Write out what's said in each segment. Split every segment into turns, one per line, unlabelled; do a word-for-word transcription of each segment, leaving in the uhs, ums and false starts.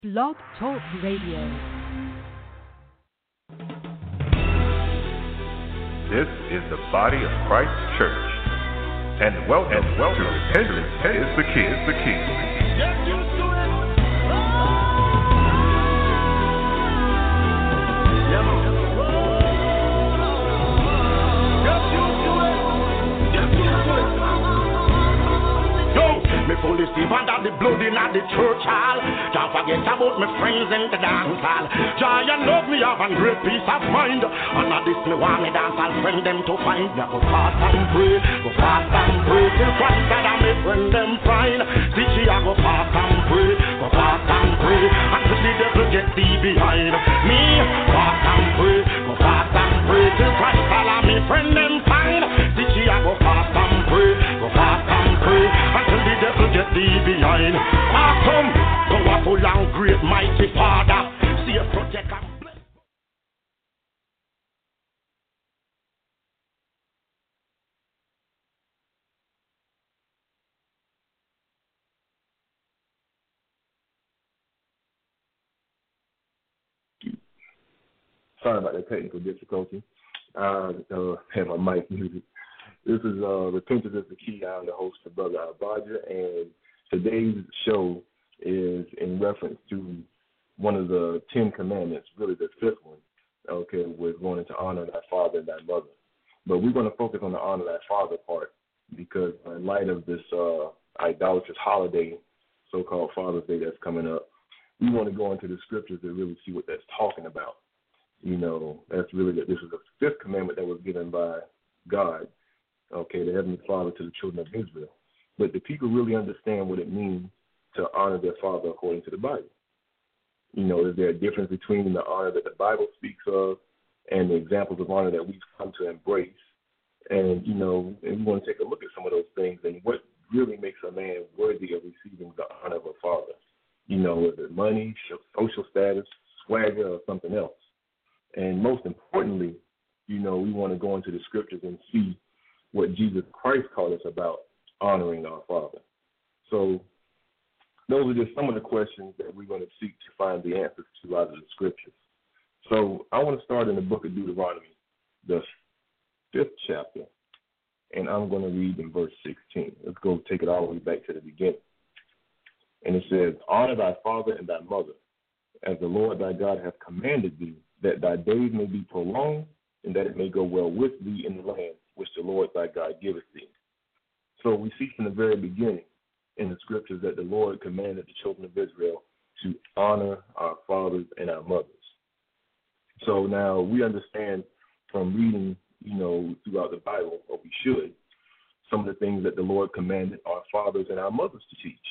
Blog Talk Radio.
This is the body of Christ Church, and welcome, and welcome to Repentance is the Key. Is the key. Get used to it. Oh! Yeah, man. Get used to it. Get used to it. Yo, me fully see under the blood in the church hall. Can't forget about my friends in the dance hall. Joy and love me have a great peace of mind. And at this me want me dance I'll friend them to find. Me go fast and pray, go fast and pray till Christ that I me friend them find. See she I go fast and pray, go fast and pray until the devil get thee behind me. Fast and pray, go fast and pray till Christ that I me friend them find. See she I go fast and pray, go fast and pray until the devil get thee behind. Awesome, powerful and great mighty Father, see a protect and bless.
Sorry about that technical difficulty. I uh, had my mic muted. This is uh, Repentance is the Key. I'm the host of Brother Abadja, and today's show is in reference to one of the Ten Commandments, really the fifth one. Okay, we're going to honor thy father and thy mother. But we're going to focus on the honor thy father part because in light of this uh, idolatrous holiday, so-called Father's Day that's coming up, we want to go into the scriptures to really see what that's talking about. You know, that's really that this is the fifth commandment that was given by God, okay, the Heavenly Father to the children of Israel. But do people really understand what it means to honor their father according to the Bible? You know, is there a difference between the honor that the Bible speaks of and the examples of honor that we've come to embrace? And, you know, and we want to take a look at some of those things and what really makes a man worthy of receiving the honor of a father. You know, is it money, social status, swagger, or something else? And most importantly, you know, we want to go into the scriptures and see what Jesus Christ taught us about honoring our Father. So those are just some of the questions that we're going to seek to find the answers to out of the scriptures. So I want to start in the book of Deuteronomy, the fifth chapter, and I'm going to read in verse sixteen. Let's go take it all the way back to the beginning. And it says, honor thy father and thy mother, as the Lord thy God hath commanded thee, that thy days may be prolonged, and that it may go well with thee in the land which the Lord thy God giveth thee. So we see from the very beginning in the scriptures that the Lord commanded the children of Israel to honor our fathers and our mothers. So now we understand from reading, you know, throughout the Bible, or we should, some of the things that the Lord commanded our fathers and our mothers to teach.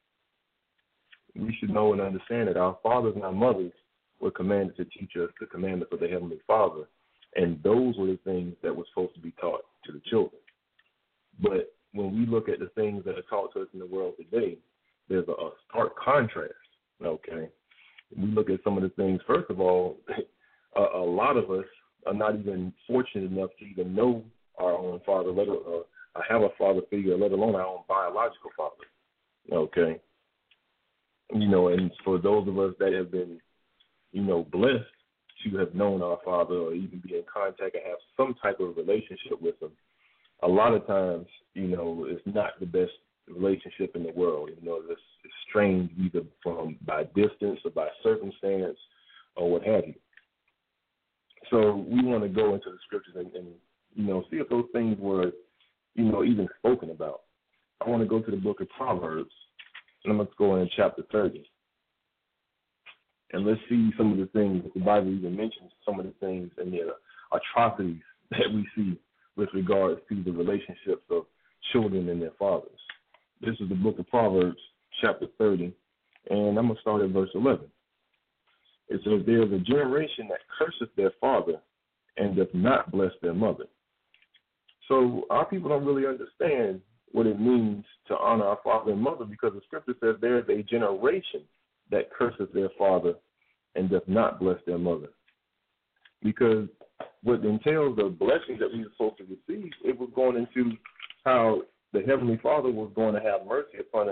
We should know and understand that our fathers and our mothers were commanded to teach us the commandments of the Heavenly Father, and those were the things that were supposed to be taught to the children. But when we look at the things that are taught to us in the world today, there's a, a stark contrast, okay? We look at some of the things, first of all, a, a lot of us are not even fortunate enough to even know our own father, let alone uh, have a father figure, let alone our own biological father, okay? You know, and for those of us that have been, you know, blessed to have known our father or even be in contact and have some type of relationship with him, a lot of times, you know, it's not the best relationship in the world. You know, it's, it's strained either from by distance or by circumstance or what have you. So we want to go into the scriptures and, and, you know, see if those things were, you know, even spoken about. I want to go to the book of Proverbs, and I'm going to go in chapter thirty. And let's see some of the things that the Bible even mentions, some of the things and the atrocities that we see with regards to the relationships of children and their fathers. This is the book of Proverbs, chapter thirty, and I'm going to start at verse eleven. It says, there is a generation that curseth their father and doth not bless their mother. So our people don't really understand what it means to honor our father and mother because the scripture says there is a generation that curses their father and does not bless their mother. Because what entails the blessings that we are supposed to receive, it was going into how the Heavenly Father was going to have mercy upon us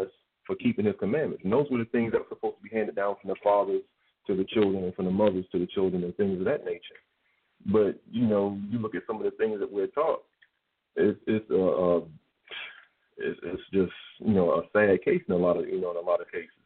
for keeping his commandments. And those were the things that were supposed to be handed down from the fathers to the children and from the mothers to the children and things of that nature. But, you know, you look at some of the things that we're taught, it's, it's, uh, uh, it's, it's just, you know, a sad case in a lot of, you know, in a lot of cases.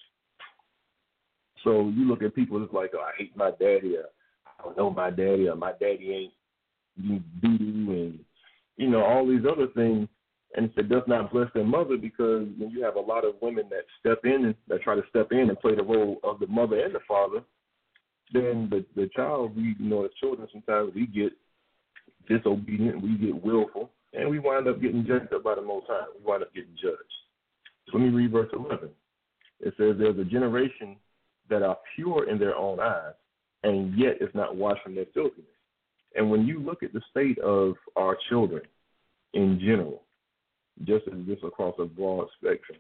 So you look at people, it's like, oh, I hate my daddy, or I don't know my daddy, or my daddy ain't doo-doo, and, you know, all these other things. And it does not bless their mother, because when you have a lot of women that step in, and that try to step in and play the role of the mother and the father, then the, the child, we, you know, the children, sometimes we get disobedient, we get willful, and we wind up getting judged up by the Most High. We wind up getting judged. So let me read verse eleven. It says, there's a generation that are pure in their own eyes, and yet is not washed from their filthiness. And when you look at the state of our children in general, just as just across a broad spectrum,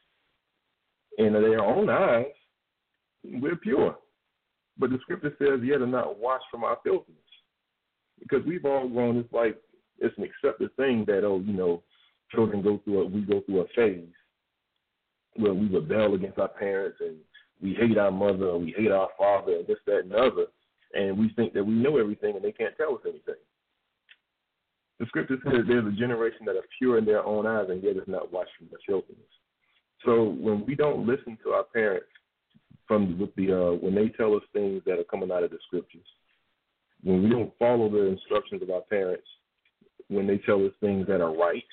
in their own eyes, we're pure. But the scripture says, yet are not washed from our filthiness. Because we've all grown, it's like it's an accepted thing that, oh, you know, children go through a, we go through a phase where we rebel against our parents and we hate our mother, or we hate our father, and this, that, and the other, and we think that we know everything and they can't tell us anything. The scripture says there's a generation that are pure in their own eyes, and yet is not washed from their filthiness. So when we don't listen to our parents from with the uh, when they tell us things that are coming out of the scriptures, when we don't follow the instructions of our parents, when they tell us things that are right,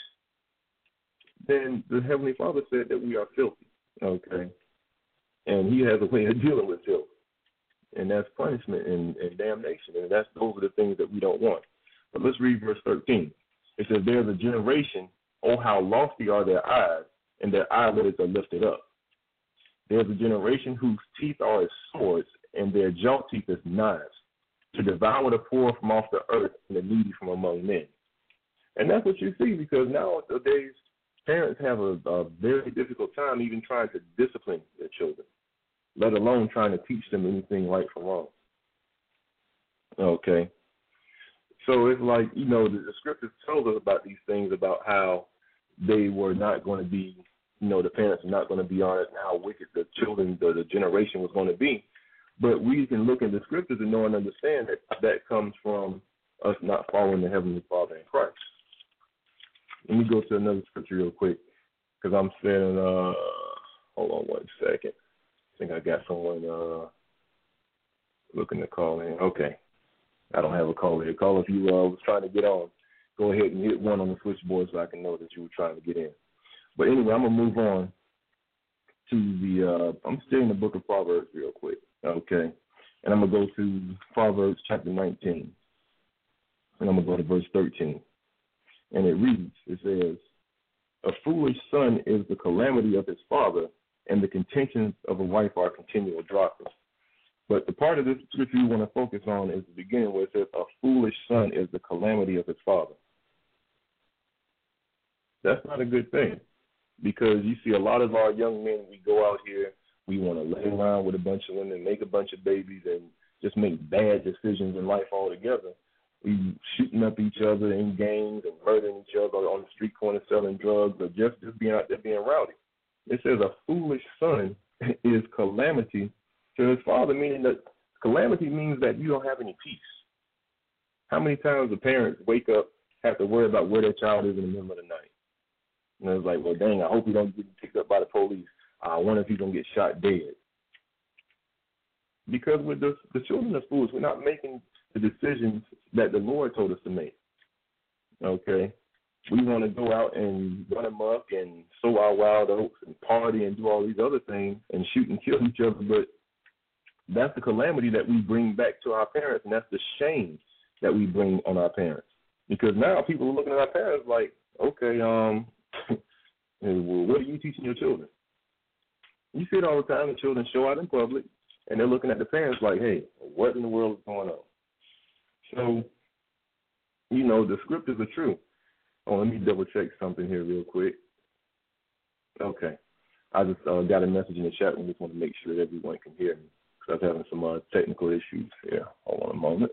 then the Heavenly Father said that we are filthy. Okay. And he has a way of dealing with filth, and that's punishment and, and damnation, and that's those are the things that we don't want. But let's read verse thirteen. It says, there's a generation, oh, how lofty are their eyes, and their eyelids are lifted up. There's a generation whose teeth are as swords, and their jaw teeth as knives, to devour the poor from off the earth and the needy from among men. And that's what you see, because nowadays parents have a, a very difficult time even trying to discipline their children, let alone trying to teach them anything right from wrong. Okay. So it's like, you know, the, the scriptures tells us about these things, about how they were not going to be, you know, the parents are not going to be honest, and how wicked the children, the, the generation was going to be. But we can look in the scriptures and know and understand that that comes from us not following the Heavenly Father in Christ. Let me go to another scripture real quick, because I'm saying, uh, hold on one second. I think I got someone uh, looking to call in. Okay. I don't have a call here. Call if you uh, was trying to get on. Go ahead and hit one on the switchboard so I can know that you were trying to get in. But anyway, I'm going to move on to the, uh, I'm still in the book of Proverbs real quick, okay? And I'm going to go to Proverbs chapter nineteen, and I'm going to go to verse thirteen. And it reads, it says, a foolish son is the calamity of his father, and the contentions of a wife are continual droppings. But the part of this scripture you want to focus on is the beginning where it says, a foolish son is the calamity of his father. That's not a good thing, because you see a lot of our young men, we go out here, we want to lay around with a bunch of women, make a bunch of babies, and just make bad decisions in life altogether. We shooting up each other in gangs and murdering each other on the street corner selling drugs, or just, just being out there being rowdy. It says a foolish son is calamity to his father, meaning that calamity means that you don't have any peace. How many times do parents wake up, have to worry about where their child is in the middle of the night? And it's like, well, dang, I hope he don't get picked up by the police. I wonder if he's going to get shot dead. Because with the, the children of fools, we're not making the decisions that the Lord told us to make. Okay? We want to go out and run amok and sow our wild oats and party and do all these other things and shoot and kill each other, but that's the calamity that we bring back to our parents, and that's the shame that we bring on our parents. Because now people are looking at our parents like, okay, um, well, what are you teaching your children? You see it all the time. The children show out in public, and they're looking at the parents like, hey, what in the world is going on? So, you know, the scriptures are true. Oh, let me double-check something here real quick. Okay. I just uh, got a message in the chat and just want to make sure that everyone can hear me, because I was having some uh, technical issues here. Hold on a moment.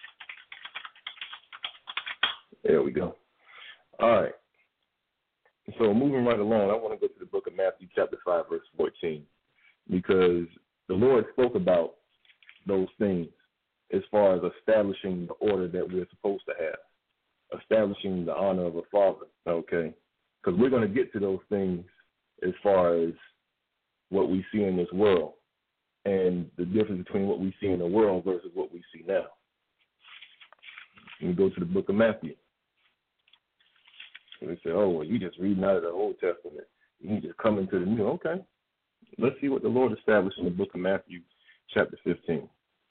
There we go. All right. So moving right along, I want to go to the book of Matthew chapter five, verse fourteen, because the Lord spoke about those things as far as establishing the order that we're supposed to have, establishing the honor of a father, okay? Because we're going to get to those things as far as what we see in this world and the difference between what we see in the world versus what we see now. We go to the book of Matthew. So they say, oh, well, you just reading out of the Old Testament. You just come into the New. Okay. Let's see what the Lord established in the book of Matthew, chapter fifteen.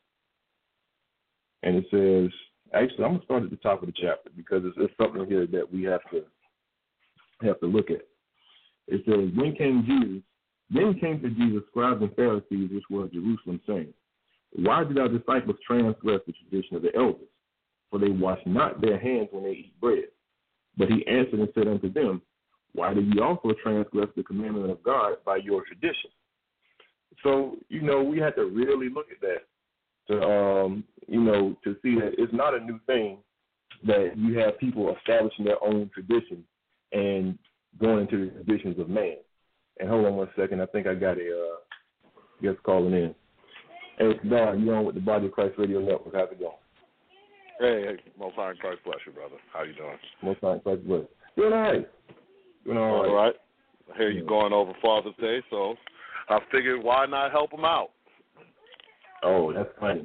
And it says, actually, I'm going to start at the top of the chapter because it's, it's something here that we have to have to look at. It says, then came Jesus, then came to Jesus scribes and Pharisees, which were at Jerusalem, saying, why did our disciples transgress the tradition of the elders? For they wash not their hands when they eat bread. But he answered and said unto them, why do ye also transgress the commandment of God by your tradition? So, you know, we have to really look at that to, um, you know, to see that it's not a new thing that you have people establishing their own tradition and going into the traditions of man. And hold on one second. I think I got a uh, guest calling in. Hey, Don, you on with the Body of Christ Radio Network. How's it going?
Hey, hey, Most High Christ bless you, brother. How you doing?
Most High Christ bless you. Doing all right. Doing all right.
All right. I hear you going over Father's Day, so I figured why not help him out?
Oh, that's funny.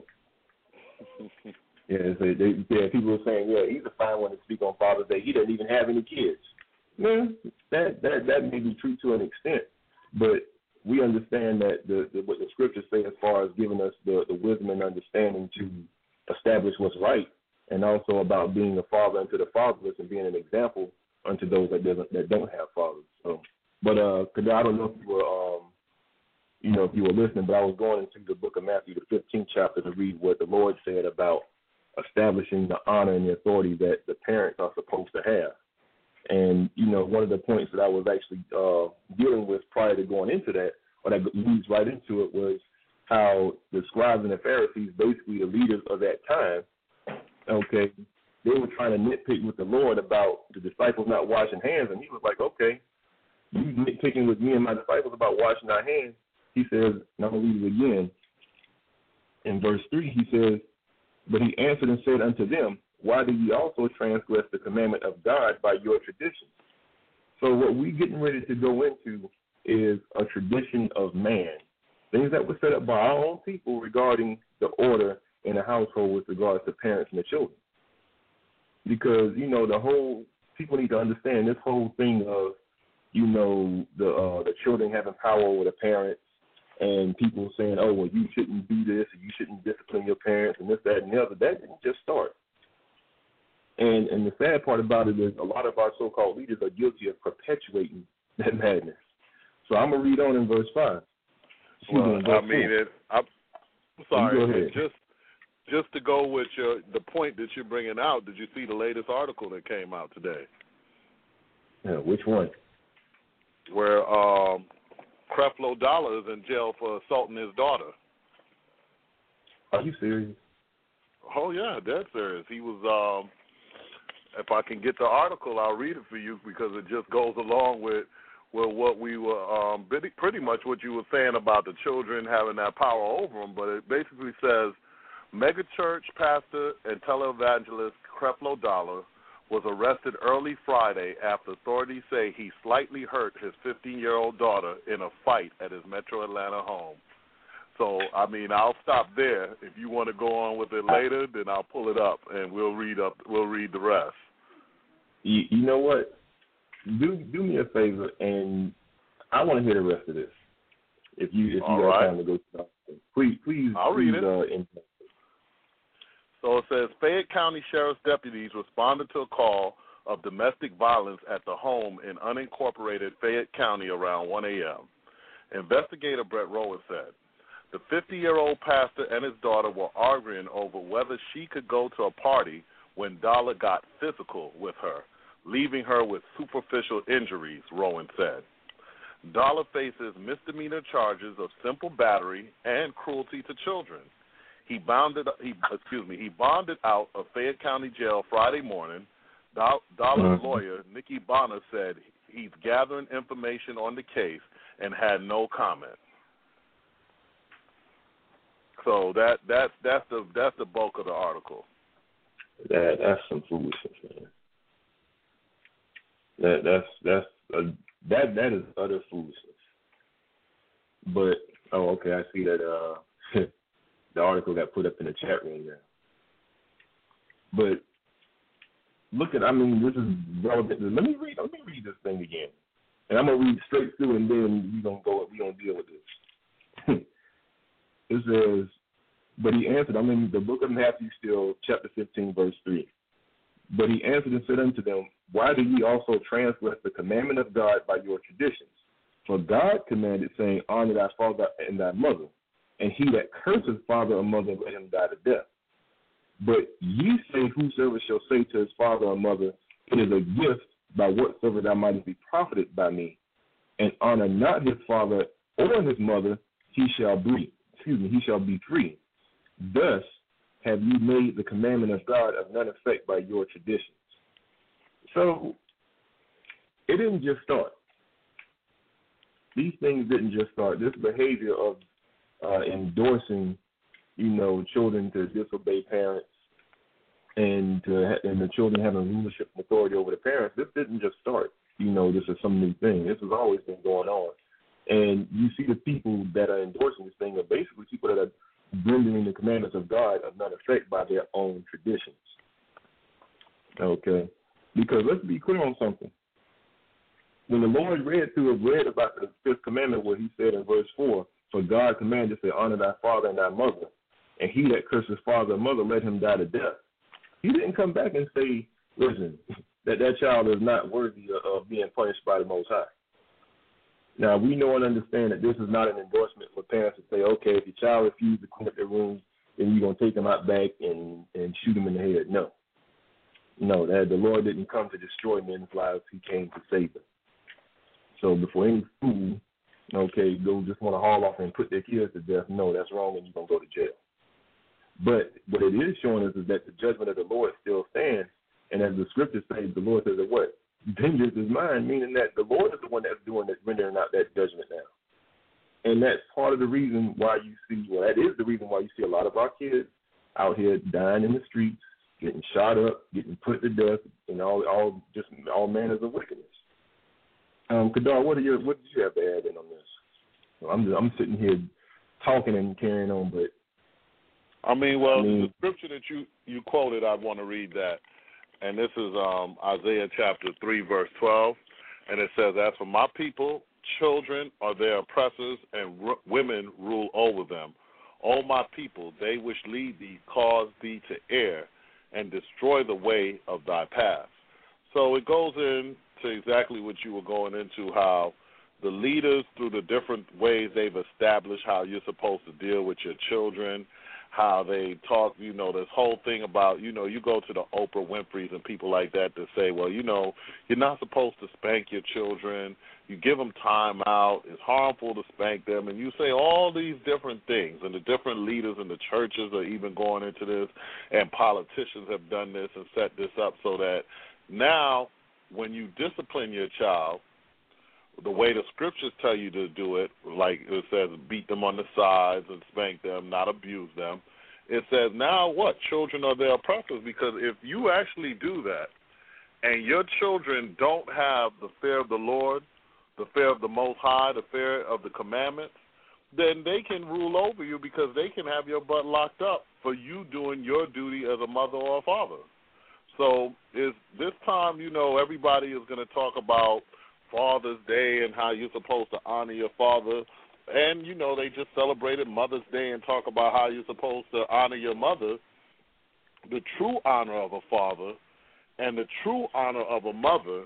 yeah, they, they, yeah, people were saying, yeah, he's a fine one to speak on Father's Day. He doesn't even have any kids. Yeah, that that that may be true to an extent, but we understand that the, the what the scriptures say as far as giving us the, the wisdom and understanding to establish what's right, and also about being a father unto the fatherless and being an example unto those that doesn't that don't have fathers. So, but uh, cause I don't know if you were um, you know, if you were listening, but I was going into the book of Matthew, the fifteenth chapter, to read what the Lord said about establishing the honor and the authority that the parents are supposed to have. And, you know, one of the points that I was actually uh, dealing with prior to going into that, or that leads right into it, was how the scribes and the Pharisees, basically the leaders of that time, okay, they were trying to nitpick with the Lord about the disciples not washing hands. And he was like, okay, you nitpicking with me and my disciples about washing our hands. He says, and I'm going to read it again. In verse three, he says, but he answered and said unto them, why do ye also transgress the commandment of God by your tradition? So what we're getting ready to go into is a tradition of man, things that were set up by our own people regarding the order in a household with regards to parents and the children. Because, you know, the whole, people need to understand this whole thing of, you know, the uh, the children having power over the parents and people saying, oh, well, you shouldn't do this or you shouldn't discipline your parents and this, that, and the other. That didn't just start. And and the sad part about it is a lot of our so-called leaders are guilty of perpetuating that madness. So I'm going to read on in verse five.
Well, I mean, it, I'm sorry.
Go ahead.
Just just to go with your, the point that you're bringing out, did you see the latest article that came out today?
Yeah, which one?
Where um, Creflo Dollar is in jail for assaulting his daughter.
Are you serious?
Oh, yeah, dead serious. He was... Um, If I can get the article, I'll read it for you because it just goes along with, with what we were, um, pretty much what you were saying about the children having that power over them. But it basically says, megachurch pastor and televangelist Creflo Dollar was arrested early Friday after authorities say he slightly hurt his fifteen-year-old daughter in a fight at his Metro Atlanta home. So, I mean, I'll stop there. If you want to go on with it later, then I'll pull it up and we'll read up. We'll read the rest.
You, you know what? Do do me a favor, and I want to hear the rest of this. If you if you
All
got
right.
time to go through, please please.
I'll
please,
read it.
Uh, in-
So it says Fayette County Sheriff's deputies responded to a call of domestic violence at the home in unincorporated Fayette County around one a.m. Investigator Brett Rowan said the fifty-year-old pastor and his daughter were arguing over whether she could go to a party when Dollar got physical with her, leaving her with superficial injuries, Rowan said. Dollar faces misdemeanor charges of simple battery and cruelty to children. He bonded, he, excuse me, he bonded out of Fayette County Jail Friday morning. Dollar's lawyer, Nikki Bonner, said he's gathering information on the case and had no comment. So that that that's the that's the bulk of the article.
That that's some foolishness, man. That that's that's uh, that that is utter foolishness. But oh, okay, I see that uh, the article got put up in the chat room there. But look at, I mean, this is relevant. Let me read. Let me read this thing again, and I'm gonna read straight through, and then we gonna go. We gonna deal with this. It says, but he answered. I'm in the book of Matthew, still chapter fifteen, verse three. But he answered and said unto them, why do ye also transgress the commandment of God by your traditions? For God commanded, saying, honor thy father and thy mother, and he that curses father or mother, let him die to death. But ye say, whosoever shall say to his father or mother, it is a gift by whatsoever thou mightest be profited by me, and honor not his father or his mother, he shall be, excuse me, he shall be free. Thus have you made the commandment of God of none effect by your traditions. So it didn't just start. These things didn't just start. This behavior of uh, endorsing, you know, children to disobey parents and to ha- and the children having rulership and authority over the parents, this didn't just start. You know, this is some new thing. This has always been going on. And you see the people that are endorsing this thing are basically people that are rendering the commandments of God of none effect by their own traditions. Okay? Because let's be clear on something. When the Lord read through read about the fifth commandment, where he said in verse four, for God commanded, say, honor thy father and thy mother, and he that curses father and mother, let him die to death. He didn't come back and say, listen, that that child is not worthy of, of being punished by the Most High. Now, we know and understand that this is not an endorsement for parents to say, okay, if your child refuses to clean up their room, then you're going to take him out back and, and shoot him in the head. No. No, that the Lord didn't come to destroy men's lives. He came to save them. So before any fool, okay, go just want to haul off and put their kids to death, no, that's wrong, and you're going to go to jail. But what it is showing us is that the judgment of the Lord still stands, and as the scripture says, the Lord says that what? Vengeance is mine, meaning that the Lord is the one that's doing that, rendering out that judgment now. And that's part of the reason why you see, well, that is the reason why you see a lot of our kids out here dying in the streets, getting shot up, getting put to death, and all, all just all manners of wickedness. Um, Kadar, what, are your, what did you have to add in on this? Well, I'm just, I'm sitting here talking and carrying on, but
I mean, well,
I mean,
the scripture that you, you quoted, I want to read that. And this is um, Isaiah chapter three, verse twelve. And it says, as for my people, children are their oppressors, and r- women rule over them. O my people, they which lead thee cause thee to err, and destroy the way of thy path. So it goes into exactly what you were going into, how the leaders, through the different ways they've established how you're supposed to deal with your children, how they talk, you know, this whole thing about, you know, you go to the Oprah Winfrey's and people like that to say, well, you know, you're not supposed to spank your children. You give them time out. It's harmful to spank them. And you say all these different things. And the different leaders in the churches are even going into this. And politicians have done this and set this up so that now when you discipline your child, the way the scriptures tell you to do it, like it says beat them on the sides and spank them, not abuse them, it says now what? Children are their oppressors, because if you actually do that and your children don't have the fear of the Lord, the fear of the Most High, the fear of the commandments, then they can rule over you, because they can have your butt locked up for you doing your duty as a mother or a father. So is this time, you know, everybody is going to talk about Father's Day and how you're supposed to honor your father. And, you know, they just celebrated Mother's Day and talk about how you're supposed to honor your mother. The true honor of a father and the true honor of a mother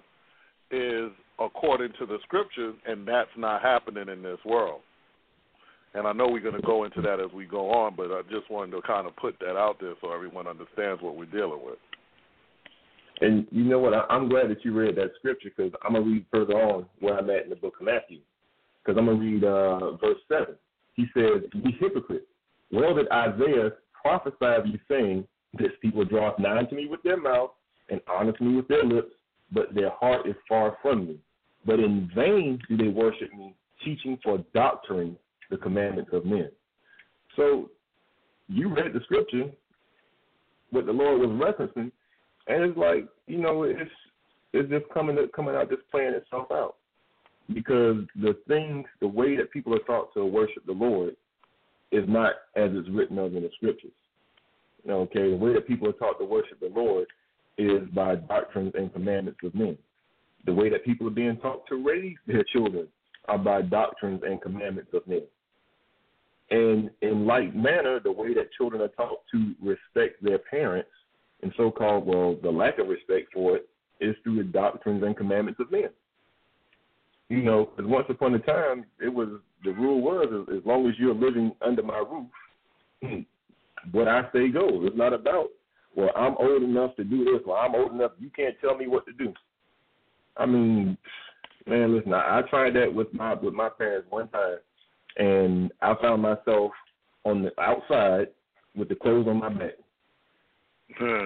is according to the scriptures, and that's not happening in this world. And I know we're going to go into that as we go on, but I just wanted to kind of put that out there so everyone understands what we're dealing with.
and you know what? I, I'm glad that you read that scripture, because I'm going to read further on where I'm at in the book of Matthew, because I'm going to read uh, verse seven. He says, ye hypocrite, well did Isaiah prophesy of you, saying, this people draweth nigh to me with their mouth and honors me with their lips, but their heart is far from me. but in vain do they worship me, teaching for doctrine the commandments of men. So you read the scripture, what the Lord was referencing, and it's like, you know, it's it's just coming coming out, just playing itself out. Because the things, the way that people are taught to worship the Lord is not as it's written of in the scriptures. Okay, the way that people are taught to worship the Lord is by doctrines and commandments of men. The way that people are being taught to raise their children are by doctrines and commandments of men. And in like manner, the way that children are taught to respect their parents, and so-called, well, the lack of respect for it, is through the doctrines and commandments of men. You know, because once upon a time, it was, the rule was, as long as you're living under my roof, what I say goes. It's not about, well, I'm old enough to do this, or I'm old enough, you can't tell me what to do. I mean, man, listen, I, I tried that with my with my parents one time, and I found myself on the outside with the clothes on my back.
Hmm.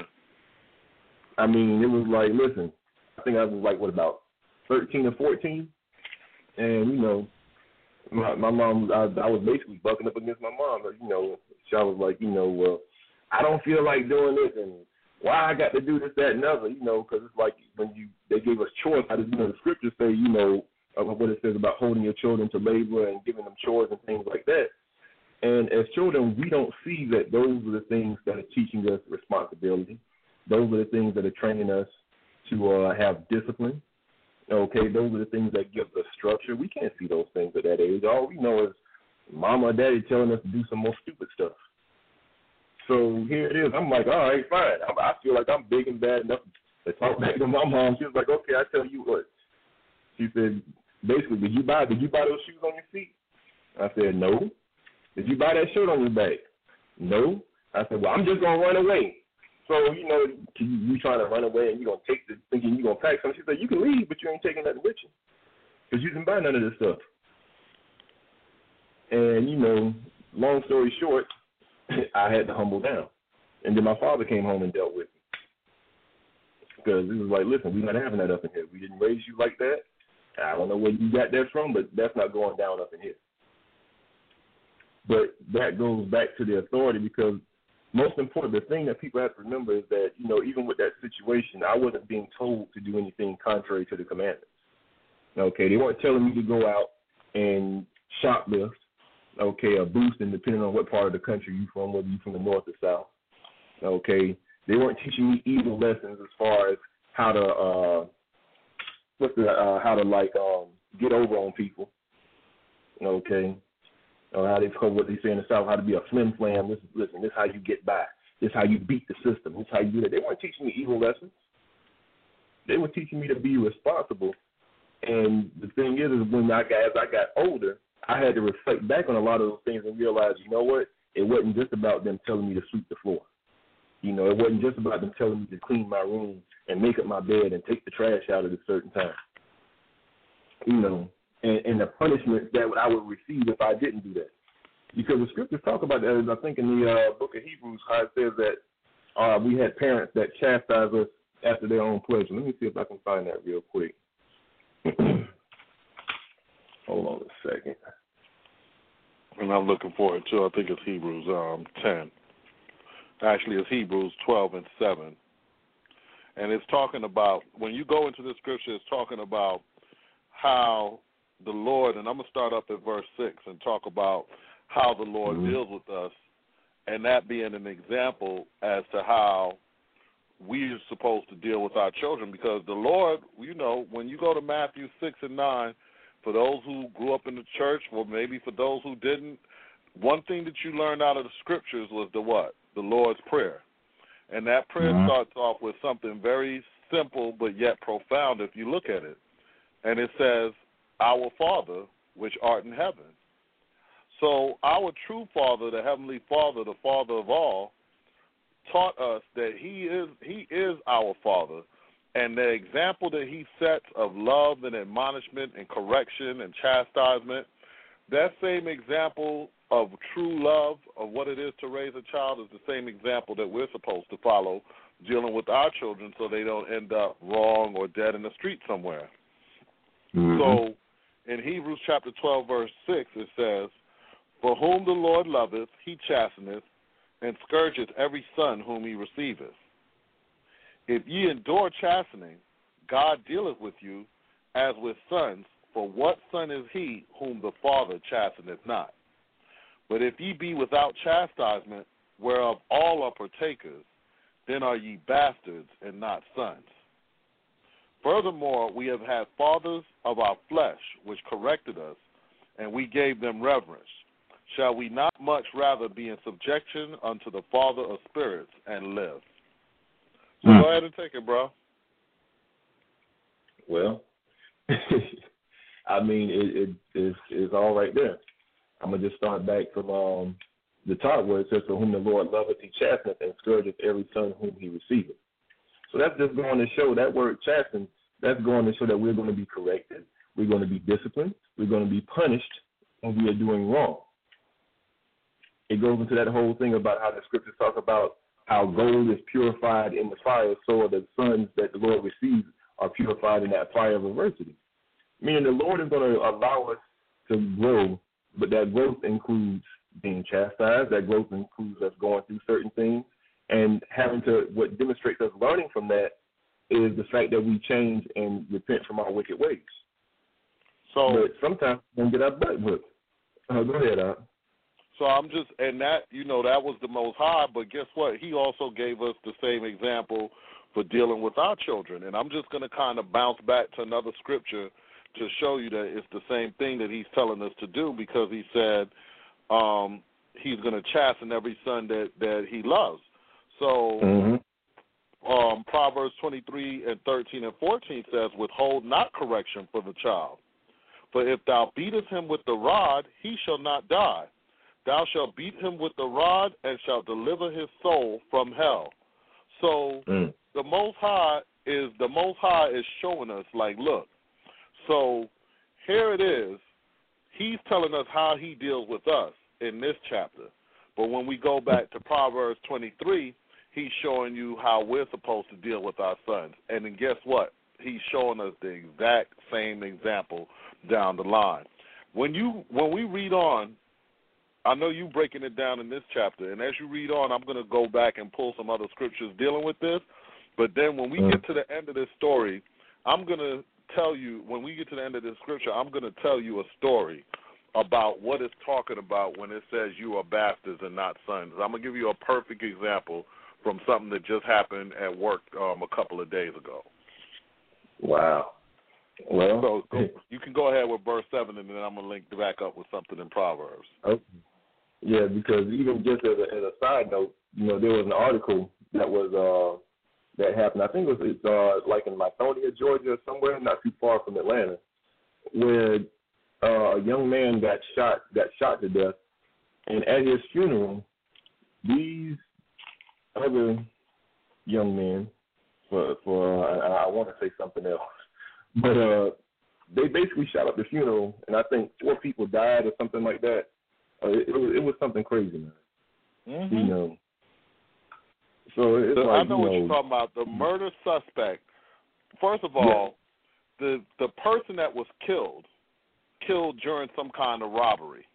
I mean, it was like, listen, I think I was like, what, about thirteen or fourteen? And, you know, my, my mom, I, I was basically bucking up against my mom. You know, she was like, you know, well, I don't feel like doing this, and why I got to do this, that, and other, you know, because it's like when you they gave us chores, how does, you know, the scriptures say, you know, what it says about holding your children to labor and giving them chores and things like that. And as children, we don't see that those are the things that are teaching us responsibility. Those are the things that are training us to uh, have discipline. Okay, those are the things that give us structure. We can't see those things at that age. All we know is mama or daddy telling us to do some more stupid stuff. So here it is. I'm like, all right, fine. I, I feel like I'm big and bad enough to talk back to my mom. She was like, okay, I tell you what. She said, basically, did you buy did you buy those shoes on your feet? I said, no. Did you buy that shirt on your back? No. I said, well, I'm just gonna run away. So, you know, you, you trying to run away and you're going to take this, thinking you're going to pack something. She said, you can leave, but you ain't taking nothing with you because you didn't buy none of this stuff. And, you know, long story short, I had to humble down. And then my father came home and dealt with me because he was like, listen, we're not having that up in here. We didn't raise you like that. I don't know where you got that from, but that's not going down up in here. But that goes back to the authority because most important, the thing that people have to remember is that, you know, even with that situation, I wasn't being told to do anything contrary to the commandments. Okay, they weren't telling me to go out and shoplift, okay, or boosting, depending on what part of the country you're from, whether you're from the north or south. Okay, they weren't teaching me evil lessons as far as how to, uh, what's the, uh, how to like um, get over on people. Okay. Or how they call what they say in the South, how to be a flim flam. Listen, listen, this is how you get by. This is how you beat the system. This is how you do that. They weren't teaching me evil lessons. They were teaching me to be responsible. And the thing is, is when I got, as I got older, I had to reflect back on a lot of those things and realize, you know what? It wasn't just about them telling me to sweep the floor. You know, it wasn't just about them telling me to clean my room and make up my bed and take the trash out at a certain time. You know. And, and the punishment that I would receive if I didn't do that. Because the scriptures talk about that, I think in the uh, book of Hebrews, how it says that uh, we had parents that chastised us after their own pleasure. Let me see if I can find that real quick. Hold on a second.
And I'm looking for it, too. I think it's Hebrews um, ten. Actually, it's Hebrews twelve and seven. And it's talking about, when you go into the scripture, it's talking about how the Lord, and I'm going to start up at verse six and talk about how the Lord mm-hmm. deals with us, and that being an example as to how we are supposed to deal with our children, because the Lord, you know, when you go to Matthew six and nine, for those who grew up in the church, or maybe for those who didn't, one thing that you learned out of the scriptures was the what? The Lord's Prayer. And that prayer mm-hmm. starts off with something very simple but yet profound if you look at it. And it says, our Father, which art in heaven. So our true Father, the Heavenly Father, the Father of all, taught us that he is he is our Father. And the example that he sets of love and admonishment and correction and chastisement, that same example of true love, of what it is to raise a child, is the same example that we're supposed to follow dealing with our children so they don't end up wrong or dead in the street somewhere. Mm-hmm. So in Hebrews chapter twelve, verse six, it says, "For whom the Lord loveth, he chasteneth, and scourgeth every son whom he receiveth. If ye endure chastening, God dealeth with you as with sons, for what son is he whom the Father chasteneth not? But if ye be without chastisement, whereof all are partakers, then are ye bastards and not sons. Furthermore, we have had fathers of our flesh, which corrected us, and we gave them reverence. Shall we not much rather be in subjection unto the Father of spirits and live?" So mm. go ahead and take it, bro.
Well, I mean, it, it, it's, it's all right there. I'm going to just start back from um, the top where it says, "For whom the Lord loveth, he chasteneth, and scourgeth every son whom he receiveth." So that's just going to show, that word chasten, that's going to show that we're going to be corrected, we're going to be disciplined, we're going to be punished when we are doing wrong. It goes into that whole thing about how the scriptures talk about how gold is purified in the fire, so are the sons that the Lord receives are purified in that fire of adversity. Meaning the Lord is going to allow us to grow, but that growth includes being chastised, that growth includes us going through certain things, and having to, what demonstrates us learning from that is the fact that we change and repent from our wicked ways. So, but sometimes we don't get our butt whipped. Uh, go ahead, Al.
So I'm just, and that, you know, that was the Most High, but guess what? He also gave us the same example for dealing with our children. And I'm just going to kind of bounce back to another scripture to show you that it's the same thing that he's telling us to do, because he said um, he's going to chasten every son that, that he loves. So mm-hmm. um, Proverbs twenty-three and thirteen and fourteen says, "Withhold not correction for the child. For if thou beatest him with the rod, he shall not die. Thou shalt beat him with the rod and shalt deliver his soul from hell." So mm. the Most High is the Most High is showing us, like, look. So here it is. He's telling us how he deals with us in this chapter. But when we go back to Proverbs twenty-three, he's showing you how we're supposed to deal with our sons. And then guess what? He's showing us the exact same example down the line. When you when we read on, I know you breaking it down in this chapter, and as you read on, I'm going to go back and pull some other scriptures dealing with this. But then when we mm. get to the end of this story, I'm going to tell you, when we get to the end of this scripture, I'm going to tell you a story about what it's talking about when it says you are bastards and not sons. I'm going to give you a perfect example from something that just happened at work um, a couple of days ago.
Wow. Well,
so go, you can go ahead with verse seven, and then I'm going to link back up with something in Proverbs.
Okay. Yeah, because even just as a, as a side note, you know, there was an article that was uh, that happened. I think it was it's, uh, like in Lithonia, Georgia, somewhere not too far from Atlanta, where uh, a young man got shot got shot to death, and at his funeral, these other young men, for for uh, I, I want to say something else, but uh, they basically shot up the funeral, and I think four people died or something like that. Uh, it, it was it was something crazy, man. Mm-hmm. You know. So it's
so
like,
I know,
you
what
know,
you're talking about. The murder suspect. First of all, yeah. the the person that was killed, killed during some kind of robbery.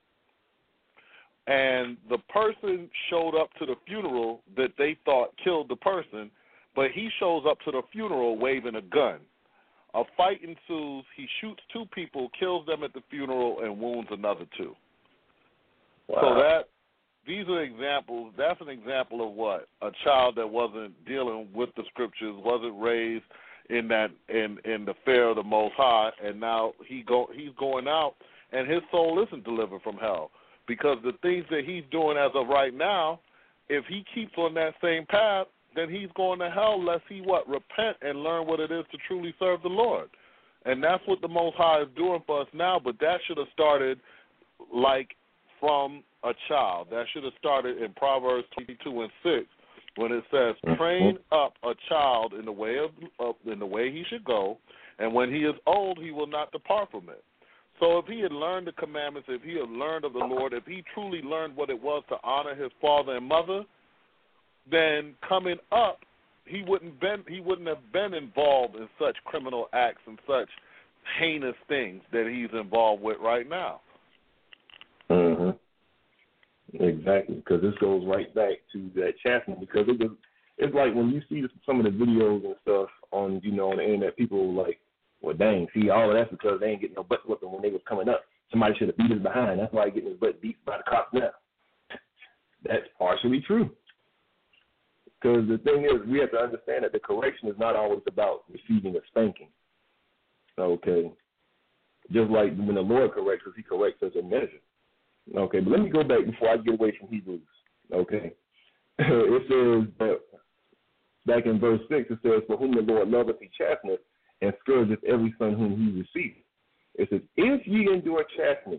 And the person showed up to the funeral that they thought killed the person, but he shows up to the funeral waving a gun. A fight ensues. He shoots two people, kills them at the funeral, and wounds another two. Wow. So that these are examples. That's an example of what? A child that wasn't dealing with the scriptures, wasn't raised in that in, in the fear of the Most High, and now he go he's going out, and his soul isn't delivered from hell. Because the things that he's doing as of right now, if he keeps on that same path, then he's going to hell unless he, what, repent and learn what it is to truly serve the Lord. And that's what the Most High is doing for us now, but that should have started like from a child. That should have started in Proverbs twenty-two and six when it says, train up a child in the way of uh, in the way he should go, and when he is old, he will not depart from it. So if he had learned the commandments, if he had learned of the Lord, if he truly learned what it was to honor his father and mother, then coming up, he wouldn't been he wouldn't have been involved in such criminal acts and such heinous things that he's involved with right now.
Mm-hmm. Exactly, because this goes right back to that chastening. Because it was, it's like when you see some of the videos and stuff on, you know, on the internet, people are like, well, dang, see, all of that's because they ain't getting no butt whipping when they was coming up. Somebody should have beat his behind. That's why he's getting his butt beat by the cops now. That's partially true. Because the thing is, we have to understand that the correction is not always about receiving a spanking. Okay? Just like when the Lord corrects us, he corrects us in measure. Okay, but let me go back before I get away from Hebrews. Okay? It says that back in verse six, it says, for whom the Lord loveth, he chasteneth, and scourgeth every son whom he receiveth. It says, if ye endure chastening,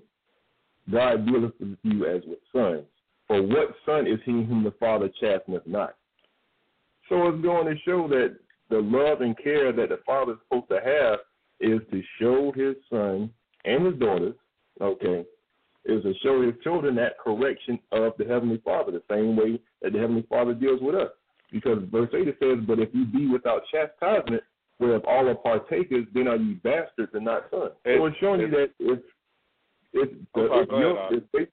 God dealeth with you as with sons. For what son is he whom the Father chasteneth not? So it's going to show that the love and care that the Father is supposed to have is to show his son and his daughters, okay, is to show his children that correction of the Heavenly Father, the same way that the Heavenly Father deals with us. Because verse eight it says, but if you be without chastisement, whereof all are partakers, then are ye bastards and not sons. It, so it's showing it, you that if, if, the, if ahead, if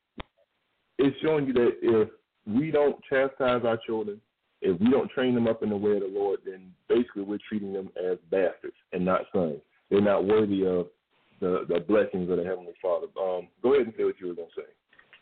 it's showing you that if we don't chastise our children, if we don't train them up in the way of the Lord, then basically we're treating them as bastards and not sons. They're not worthy of the, the blessings of the Heavenly Father. Um, go ahead and say what you were going to say.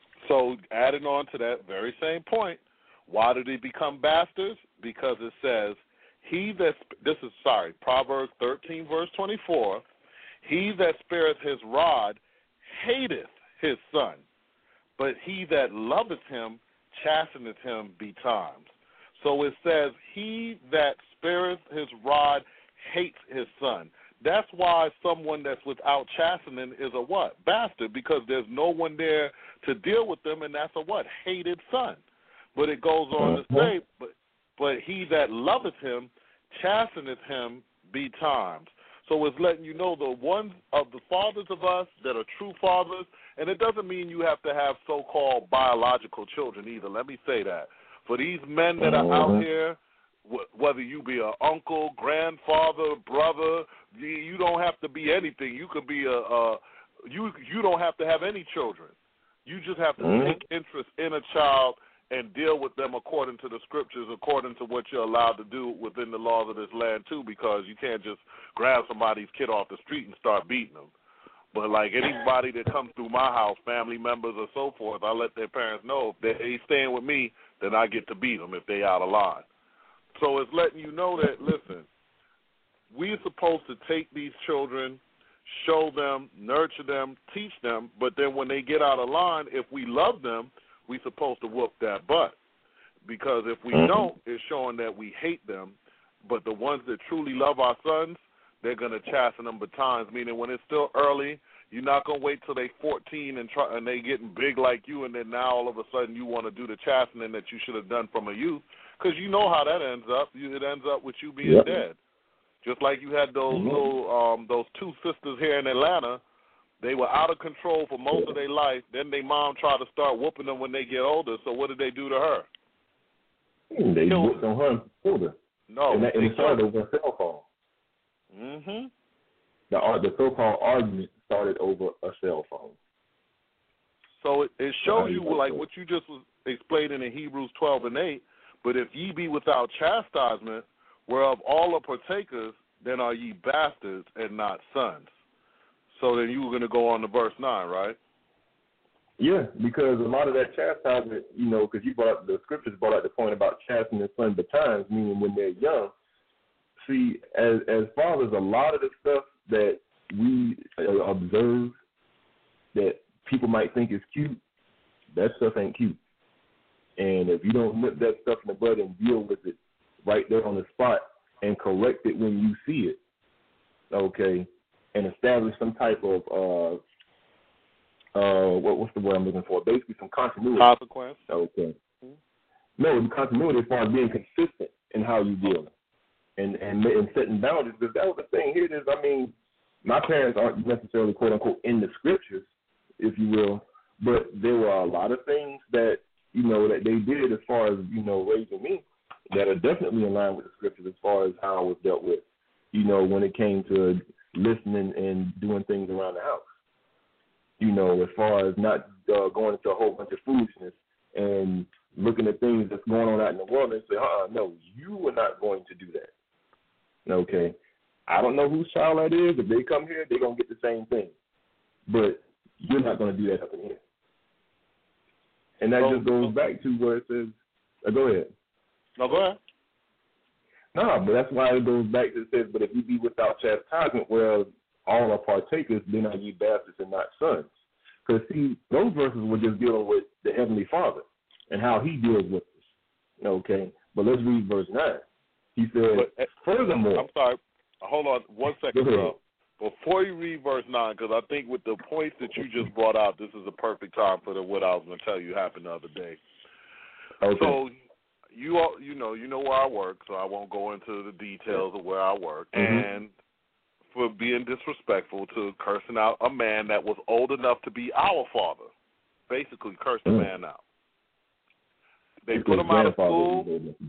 So adding on to that very same point, why do they become bastards? Because it says, he that, this is, sorry, Proverbs thirteen, verse twenty-four, he that spareth his rod hateth his son, but he that loveth him chasteneth him betimes. So it says, he that spareth his rod hates his son. That's why someone that's without chastening is a what? Bastard, because there's no one there to deal with them, and that's a what? Hated son. But it goes on to say, but, but he that loveth him chasteneth him betimes. So it's letting you know the ones of the fathers of us that are true fathers, and it doesn't mean you have to have so-called biological children either. Let me say that. For these men that are out here, whether you be an uncle, grandfather, brother, you don't have to be anything. You could be a, a you you don't have to have any children. You just have to mm-hmm. take interest in a child and deal with them according to the scriptures, according to what you're allowed to do within the laws of this land too, because you can't just grab somebody's kid off the street and start beating them. But like anybody that comes through my house, family members or so forth, I let their parents know if they staying with me, then I get to beat them if they out of line. So it's letting you know that, listen, we're supposed to take these children, show them, nurture them, teach them, but then when they get out of line, if we love them, we're supposed to whoop that butt. Because if we don't, it's showing that we hate them. But the ones that truly love our sons, they're going to chasten them betimes, meaning when it's still early, you're not going to wait till they fourteen and try and they getting big like you, and then now all of a sudden you want to do the chastening that you should have done from a youth, because you know how that ends up. It ends up with you being yep. dead. Just like you had those mm-hmm. little, um, those two sisters here in Atlanta. They were out of control for most yeah. of their life. Then their mom tried to start whooping them when they get older. So what did they do to her?
They whooped on her and killed her.
No,
and, that, and it started over a cell phone.
Mm-hmm.
The, the so-called argument started over a cell phone.
So it, it shows you, like what you just was explaining in Hebrews twelve and eight, but if ye be without chastisement, whereof all are partakers, then are ye bastards and not sons. So then you were going to go on to verse nine, right?
Yeah, because a lot of that chastisement, you know, because you brought up, the scriptures brought out the point about chastening sons betimes, meaning when they're young. See, as as fathers, a lot of the stuff that we observe that people might think is cute, that stuff ain't cute. And if you don't nip that stuff in the bud and deal with it right there on the spot and correct it when you see it, okay, and establish some type of, uh, uh, what, what's the word I'm looking for? Basically some continuity.
Consequence.
Okay. Mm-hmm. No, continuity as far as being consistent in how you deal and, and, and setting boundaries. Because that was the thing. Here it is. I mean, my parents aren't necessarily, quote, unquote, in the scriptures, if you will, but there were a lot of things that, you know, that they did as far as, you know, raising me that are definitely in line with the scriptures as far as how I was dealt with. You know, when it came to listening and doing things around the house. You know, as far as not uh, going into a whole bunch of foolishness and looking at things that's going on out in the world and say, uh-uh, no, you are not going to do that. Okay. I don't know whose child that is. If they come here, they're going to get the same thing. But you're not going to do that up in here. And that
so,
just goes back to where it says, uh, go ahead.
No, go ahead.
No, but that's why it goes back to it says, but if you be without chastisement, well, all are partakers, then are ye bastards and not sons. Because, see, those verses were just dealing with the Heavenly Father and how he deals with us. Okay, but let's read verse nine. He said, but, furthermore.
I'm sorry. Hold on one second, bro. Before you read verse nine, because I think with the points that you just brought out, this is a perfect time for the, what I was going to tell you happened the other day.
Okay.
So you all, you know, you know where I work, so I won't go into the details of where I work.
Mm-hmm.
And for being disrespectful to cursing out a man that was old enough to be our father, basically cursed the
mm-hmm.
man out. They it's put him out of school.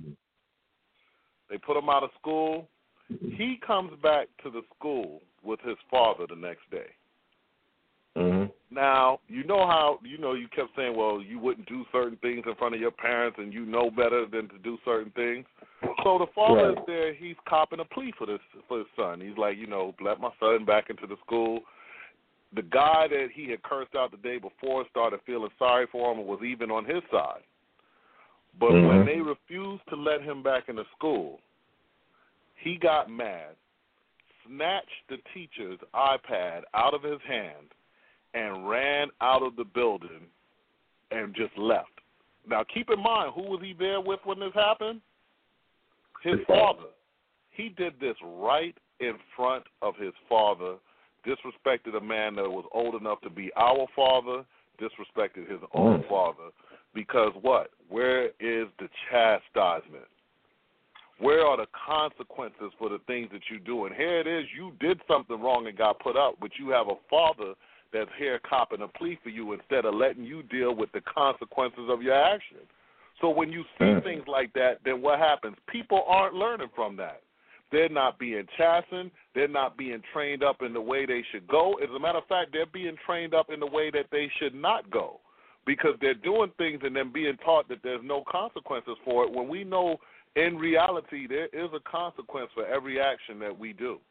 They put him out of school. He comes back to the school with his father the next day.
Mm-hmm.
Now, you know how, you know, you kept saying, well, you wouldn't do certain things in front of your parents and you know better than to do certain things. So the father
right.
is there, he's copping a plea for this for his son. He's like, you know, let my son back into the school. The guy that he had cursed out the day before started feeling sorry for him and was even on his side. But
mm-hmm.
when they refused to let him back into school, he got mad, snatched the teacher's iPad out of his hand, and ran out of the building and just left. Now, keep in mind, who was he there with when this happened? His father. He did this right in front of his father, disrespected a man that was old enough to be our father, disrespected his own father, because what? Where is the chastisement? Where are the consequences for the things that you do? And here it is, you did something wrong and got put up, but you have a father that's here copping a plea for you instead of letting you deal with the consequences of your action. So when you see mm. things like that, then what happens? People aren't learning from that. They're not being chastened. They're not being trained up in the way they should go. As a matter of fact, they're being trained up in the way that they should not go because they're doing things and then being taught that there's no consequences for it when we know in reality there is a consequence for every action that we do.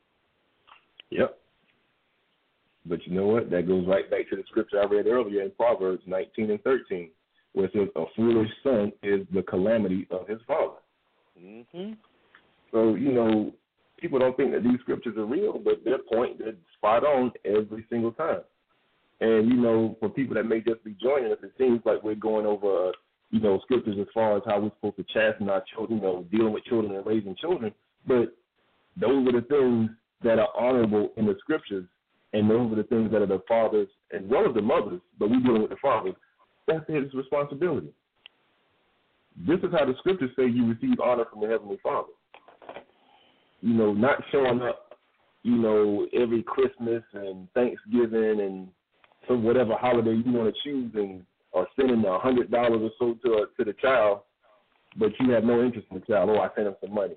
Yep. But you know what? That goes right back to the scripture I read earlier in Proverbs nineteen and thirteen, where it says, a foolish son is the calamity of his father.
Mm-hmm.
So, you know, people don't think that these scriptures are real, but their point is spot on every single time. And, you know, for people that may just be joining us, it seems like we're going over, uh, you know, scriptures as far as how we're supposed to chasten our children, you know, dealing with children and raising children. But those are the things that are honorable in the scriptures. And those are the things that are the fathers as well as the mothers, but we're dealing with the fathers. That's his responsibility. This is how the scriptures say you receive honor from the Heavenly Father. You know, not showing up, you know, every Christmas and Thanksgiving and some whatever holiday you want to choose and or sending a hundred dollars or so to a, to the child, but you have no interest in the child. Oh, I sent him some money.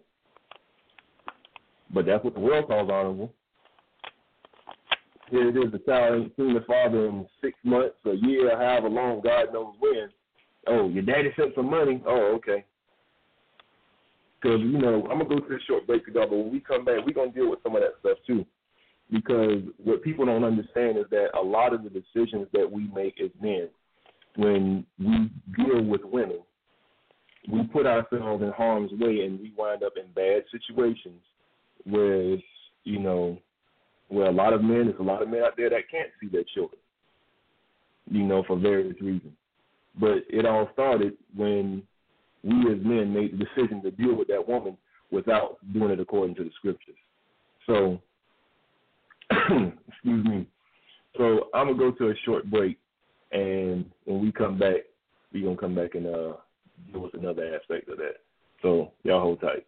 But that's what the world calls honorable. Here it is, the child ain't seen the father in six months, a year, however long, God knows when. Oh, your daddy sent some money? Oh, okay. Because, you know, I'm going to go to this short break, together, but when we come back, we're going to deal with some of that stuff, too. Because what people don't understand is that a lot of the decisions that we make as men, when we deal with women, we put ourselves in harm's way and we wind up in bad situations where it's, you know, where a lot of men, there's a lot of men out there that can't see their children, you know, for various reasons. But it all started when we as men made the decision to deal with that woman without doing it according to the scriptures. So, excuse me. So I'm going to go to a short break, and when we come back, we're going to come back and uh, deal with another aspect of that. So y'all hold tight.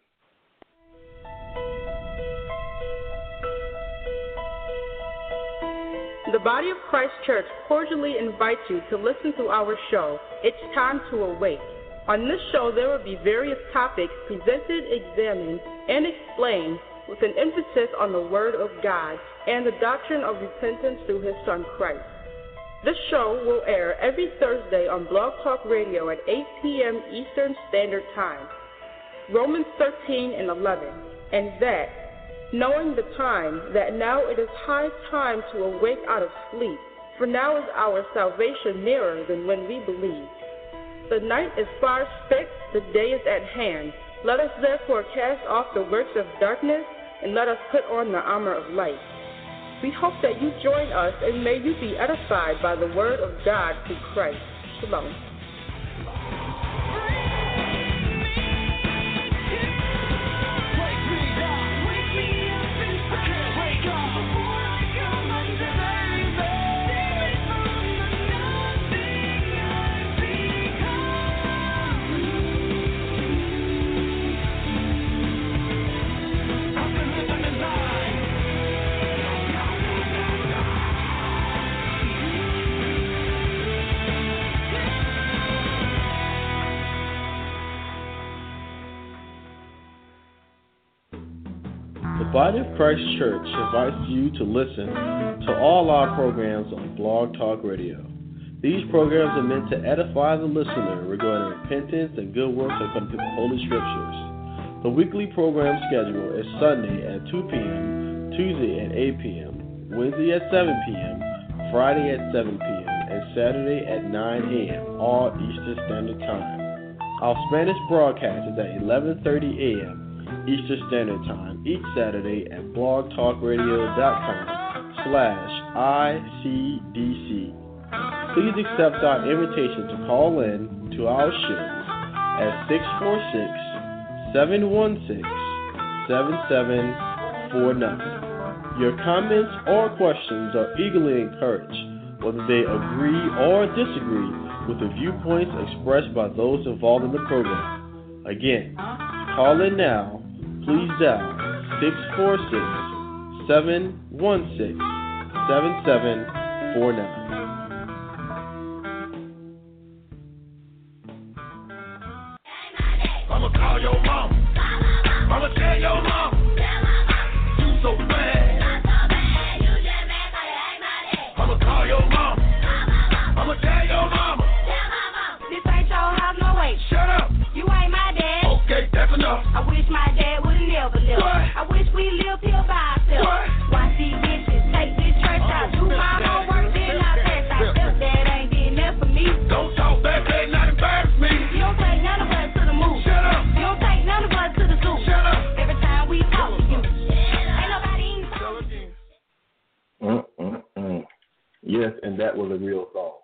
The Body of Christ Church cordially invites you to listen to our show, It's Time to Awake. On this show, there will be various topics presented, examined, and explained with an emphasis on the Word of God and the doctrine of repentance through His Son Christ. This show will air every Thursday on Blog Talk Radio at eight p.m. Eastern Standard Time. Romans thirteen and eleven, and that, knowing the time, that now it is high time to awake out of sleep, for now is our salvation nearer than when we believed. The night is far spent, the day is at hand. Let us therefore cast off the works of darkness, and let us put on the armor of light. We hope that you join us, and may you be edified by the word of God through Christ. Shalom.
The Body of Christ Church invites you to listen to all our programs on Blog Talk Radio. These programs are meant to edify the listener regarding repentance and good works according to the Holy Scriptures. The weekly program schedule is Sunday at two p.m., Tuesday at eight p.m., Wednesday at seven p.m., Friday at seven p.m., and Saturday at nine a.m., all Eastern Standard Time. Our Spanish broadcast is at eleven thirty a.m. Eastern Standard Time each Saturday at blogtalkradio.com slash ICDC. Please accept our invitation to call in to our show at six four six, seven one six, seven seven four nine. Your comments or questions are eagerly encouraged, whether they agree or disagree with the viewpoints expressed by those involved in the program. Again, call in now. Please dial six four six, seven one six, seven seven four nine.
I'ma call your mom. I'ma tell your mom. You so bad. I'ma call your mom. I'ma tell your mama.
This ain't your house, no way.
Shut up.
You ain't my dad.
Okay, that's enough.
I wish my dad would've never left.
What?
I wish we lived here by ourselves.
What?
Watch these bitches take this church out. Do my homework, then I pass out. If dad ain't did that for me.
Don't talk back, they not embarrass me.
You don't take none of us to the move.
Shut up.
You don't take none of us to the zoo.
Shut up.
Every time we talk to you. Ain't nobody even talking.
Mm-mm-mm. Yes, and that was a real song.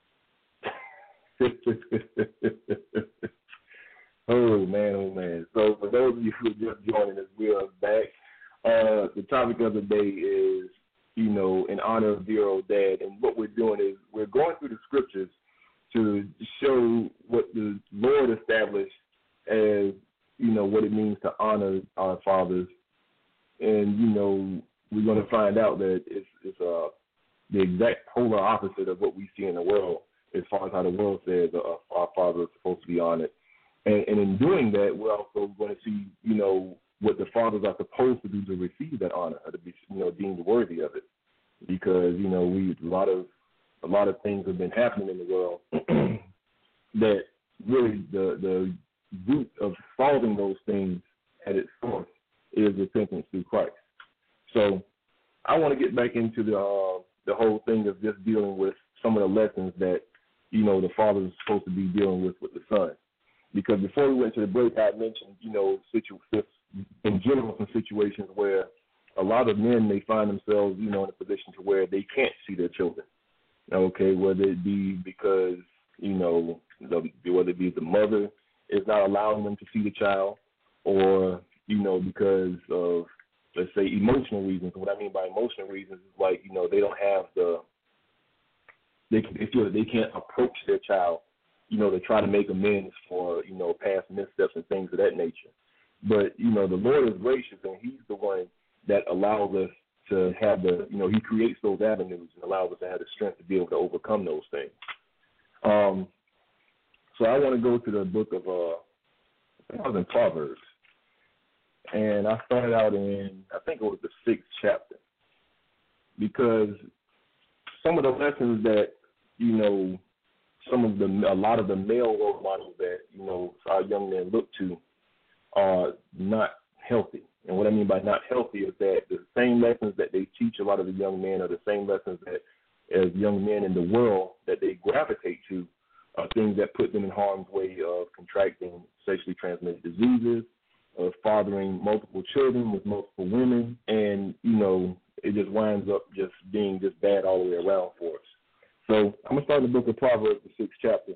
Oh, man, oh, man. So for those of you who are just joining us, we are back. Uh, the topic of the day is, you know, in honor of dear old dad. And what we're doing is we're going through the scriptures to show what the Lord established as, you know, what it means to honor our fathers. And, you know, we're going to find out that it's, it's uh, the exact polar opposite of what we see in the world as far as how the world says uh, our fathers are supposed to be honored. And, and in doing that, we're also going to see, you know, what the fathers are supposed to do to receive that honor, or to be, you know, deemed worthy of it. Because, you know, we a lot of a lot of things have been happening in the world that really the the root of solving those things at its source is repentance through Christ. So I want to get back into the uh, the whole thing of just dealing with some of the lessons that, you know, the father is supposed to be dealing with with the son. Because before we went to the break, I mentioned, you know, situ- in general, some situations where a lot of men may find themselves, you know, in a position to where they can't see their children. Okay, whether it be because, you know, the, whether it be the mother is not allowing them to see the child, or, you know, because of, let's say, emotional reasons. What I mean by emotional reasons is like, you know, they don't have the, they, they feel that they can't approach their child, you know, to try to make amends for, you know, past missteps and things of that nature. But, you know, the Lord is gracious, and he's the one that allows us to have the, you know, he creates those avenues and allows us to have the strength to be able to overcome those things. Um, so I want to go to the book of, uh, I think it was in Proverbs. and I started out in, I think it was the sixth chapter, because some of the lessons that, you know, some of the, a lot of the male role models that, you know, our young men look to are not healthy. And what I mean by not healthy is that the same lessons that they teach a lot of the young men are the same lessons that, as young men in the world, that they gravitate to are things that put them in harm's way of contracting sexually transmitted diseases, of fathering multiple children with multiple women, and, you know, it just winds up just being just bad all the way around for us. So I'm going to start in the book of Proverbs, the sixth chapter,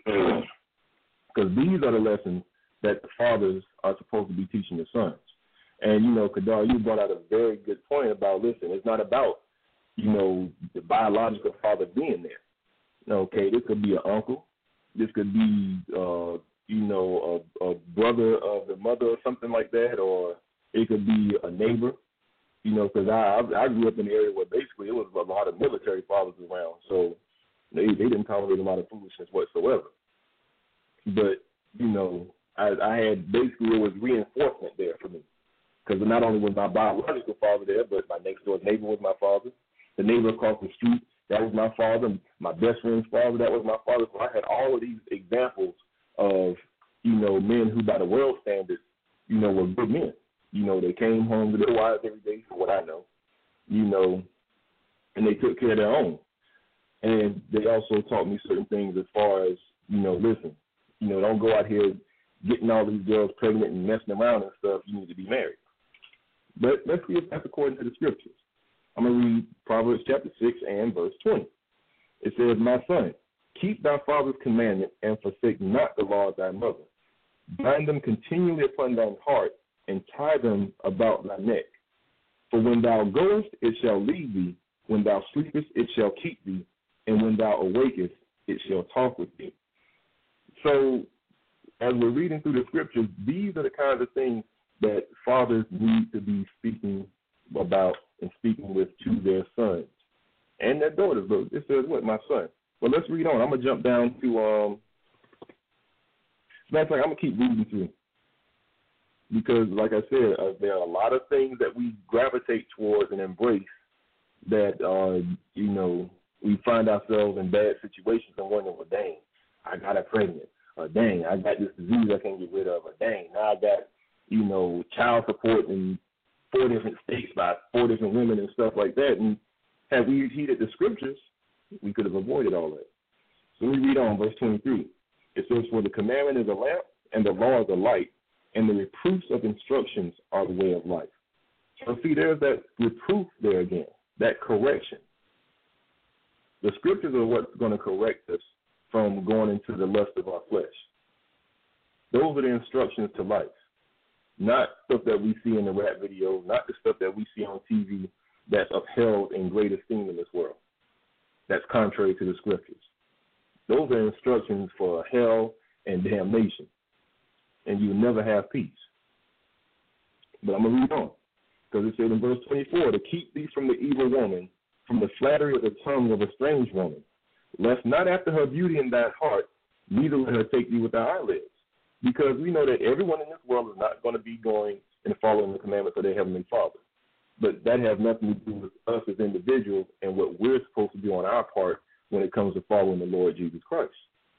because these are the lessons that the fathers are supposed to be teaching the sons. And, you know, Kadar, you brought out a very good point about, listen, it's not about, you know, the biological father being there. Okay, this could be an uncle. This could be, uh, you know, a, a brother of the mother or something like that, or it could be a neighbor. You know, because I I grew up in an area where basically it was a lot of military fathers around, so they they didn't tolerate a lot of foolishness whatsoever. But, you know, I, I had basically it was reinforcement there for me, because not only was my biological father there, but my next door neighbor was my father. The neighbor across the street, that was my father. My best friend's father, that was my father. So I had all of these examples of, you know, men who by the world standards, you know, were good men. You know, they came home to their wives every day, for what I know, you know, and they took care of their own. And they also taught me certain things as far as, you know, listen, you know, don't go out here getting all these girls pregnant and messing around and stuff. You need to be married. But let's see if that's according to the scriptures. I'm going to read Proverbs chapter six and verse twenty. It says, my son, keep thy father's commandment and forsake not the law of thy mother. Bind them continually upon thine heart, and tie them about thy neck. For when thou goest, it shall lead thee. When thou sleepest, it shall keep thee. And when thou awakest, it shall talk with thee. So, as we're reading through the scriptures, these are the kinds of things that fathers need to be speaking about and speaking with to their sons and their daughters. But it says, what, my son? Well, let's read on. I'm going to jump down to, um, matter of fact, I'm going to keep reading through. Because, like I said, uh, there are a lot of things that we gravitate towards and embrace that, uh, you know, we find ourselves in bad situations and wondering, well, dang, I got her pregnant. Or, dang, I got this disease I can't get rid of. Or, dang, now I got, you know, child support in four different states by four different women and stuff like that. And had we heeded the scriptures, we could have avoided all that. So we read on, verse twenty-three. It says, for the commandment is a lamp, and the law is a light, and the reproofs of instructions are the way of life. So see, there's that reproof there again, that correction. The scriptures are what's going to correct us from going into the lust of our flesh. Those are the instructions to life, not stuff that we see in the rap videos, not the stuff that we see on T V that's upheld in great esteem in this world. That's contrary to the scriptures. Those are instructions for hell and damnation, and you will never have peace. But I'm going to read on, because it said in verse twenty-four, to keep thee from the evil woman, from the flattery of the tongue of a strange woman, lest not after her beauty in thine heart, neither let her take thee with thy eyelids. Because we know that everyone in this world is not going to be going and following the commandments of their Heavenly Father. But that has nothing to do with us as individuals and what we're supposed to do on our part when it comes to following the Lord Jesus Christ.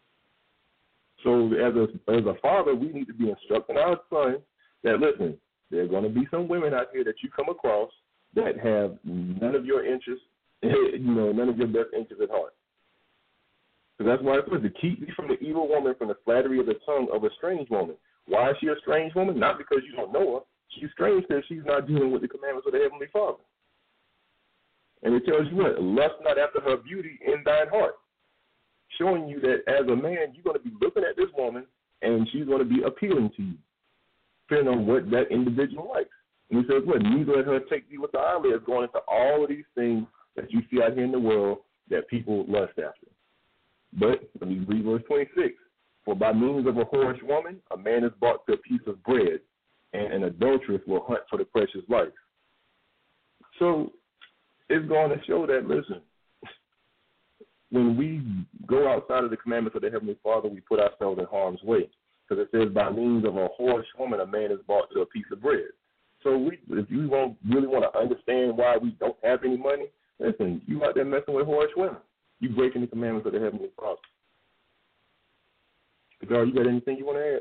So as a, as a father, we need to be instructing our sons that, listen, there are going to be some women out here that you come across that have none of your interests, you know, none of your best interests at heart. So that's why it says to keep thee from the evil woman, from the flattery of the tongue of a strange woman. Why is she a strange woman? Not because you don't know her. She's strange because she's not dealing with the commandments of the Heavenly Father. And it tells you what? Lust not after her beauty in thine heart. Showing you that as a man, you're going to be looking at this woman and she's going to be appealing to you, depending on what that individual likes. And he says, what? Neither let her take thee with the eyelids, going into all of these things that you see out here in the world that people lust after. But let me read verse twenty-six. For by means of a whorish woman, a man is bought to a piece of bread, and an adulteress will hunt for the precious life. So it's going to show that, listen, when we go outside of the commandments of the Heavenly Father, we put ourselves in harm's way. Because it says, by means of a whorish woman, a man is bought to a piece of bread. So we, if you won't really want to understand why we don't have any money, listen, you out there messing with whorish women. You breaking the commandments of the Heavenly Father. Girl, you got anything you want to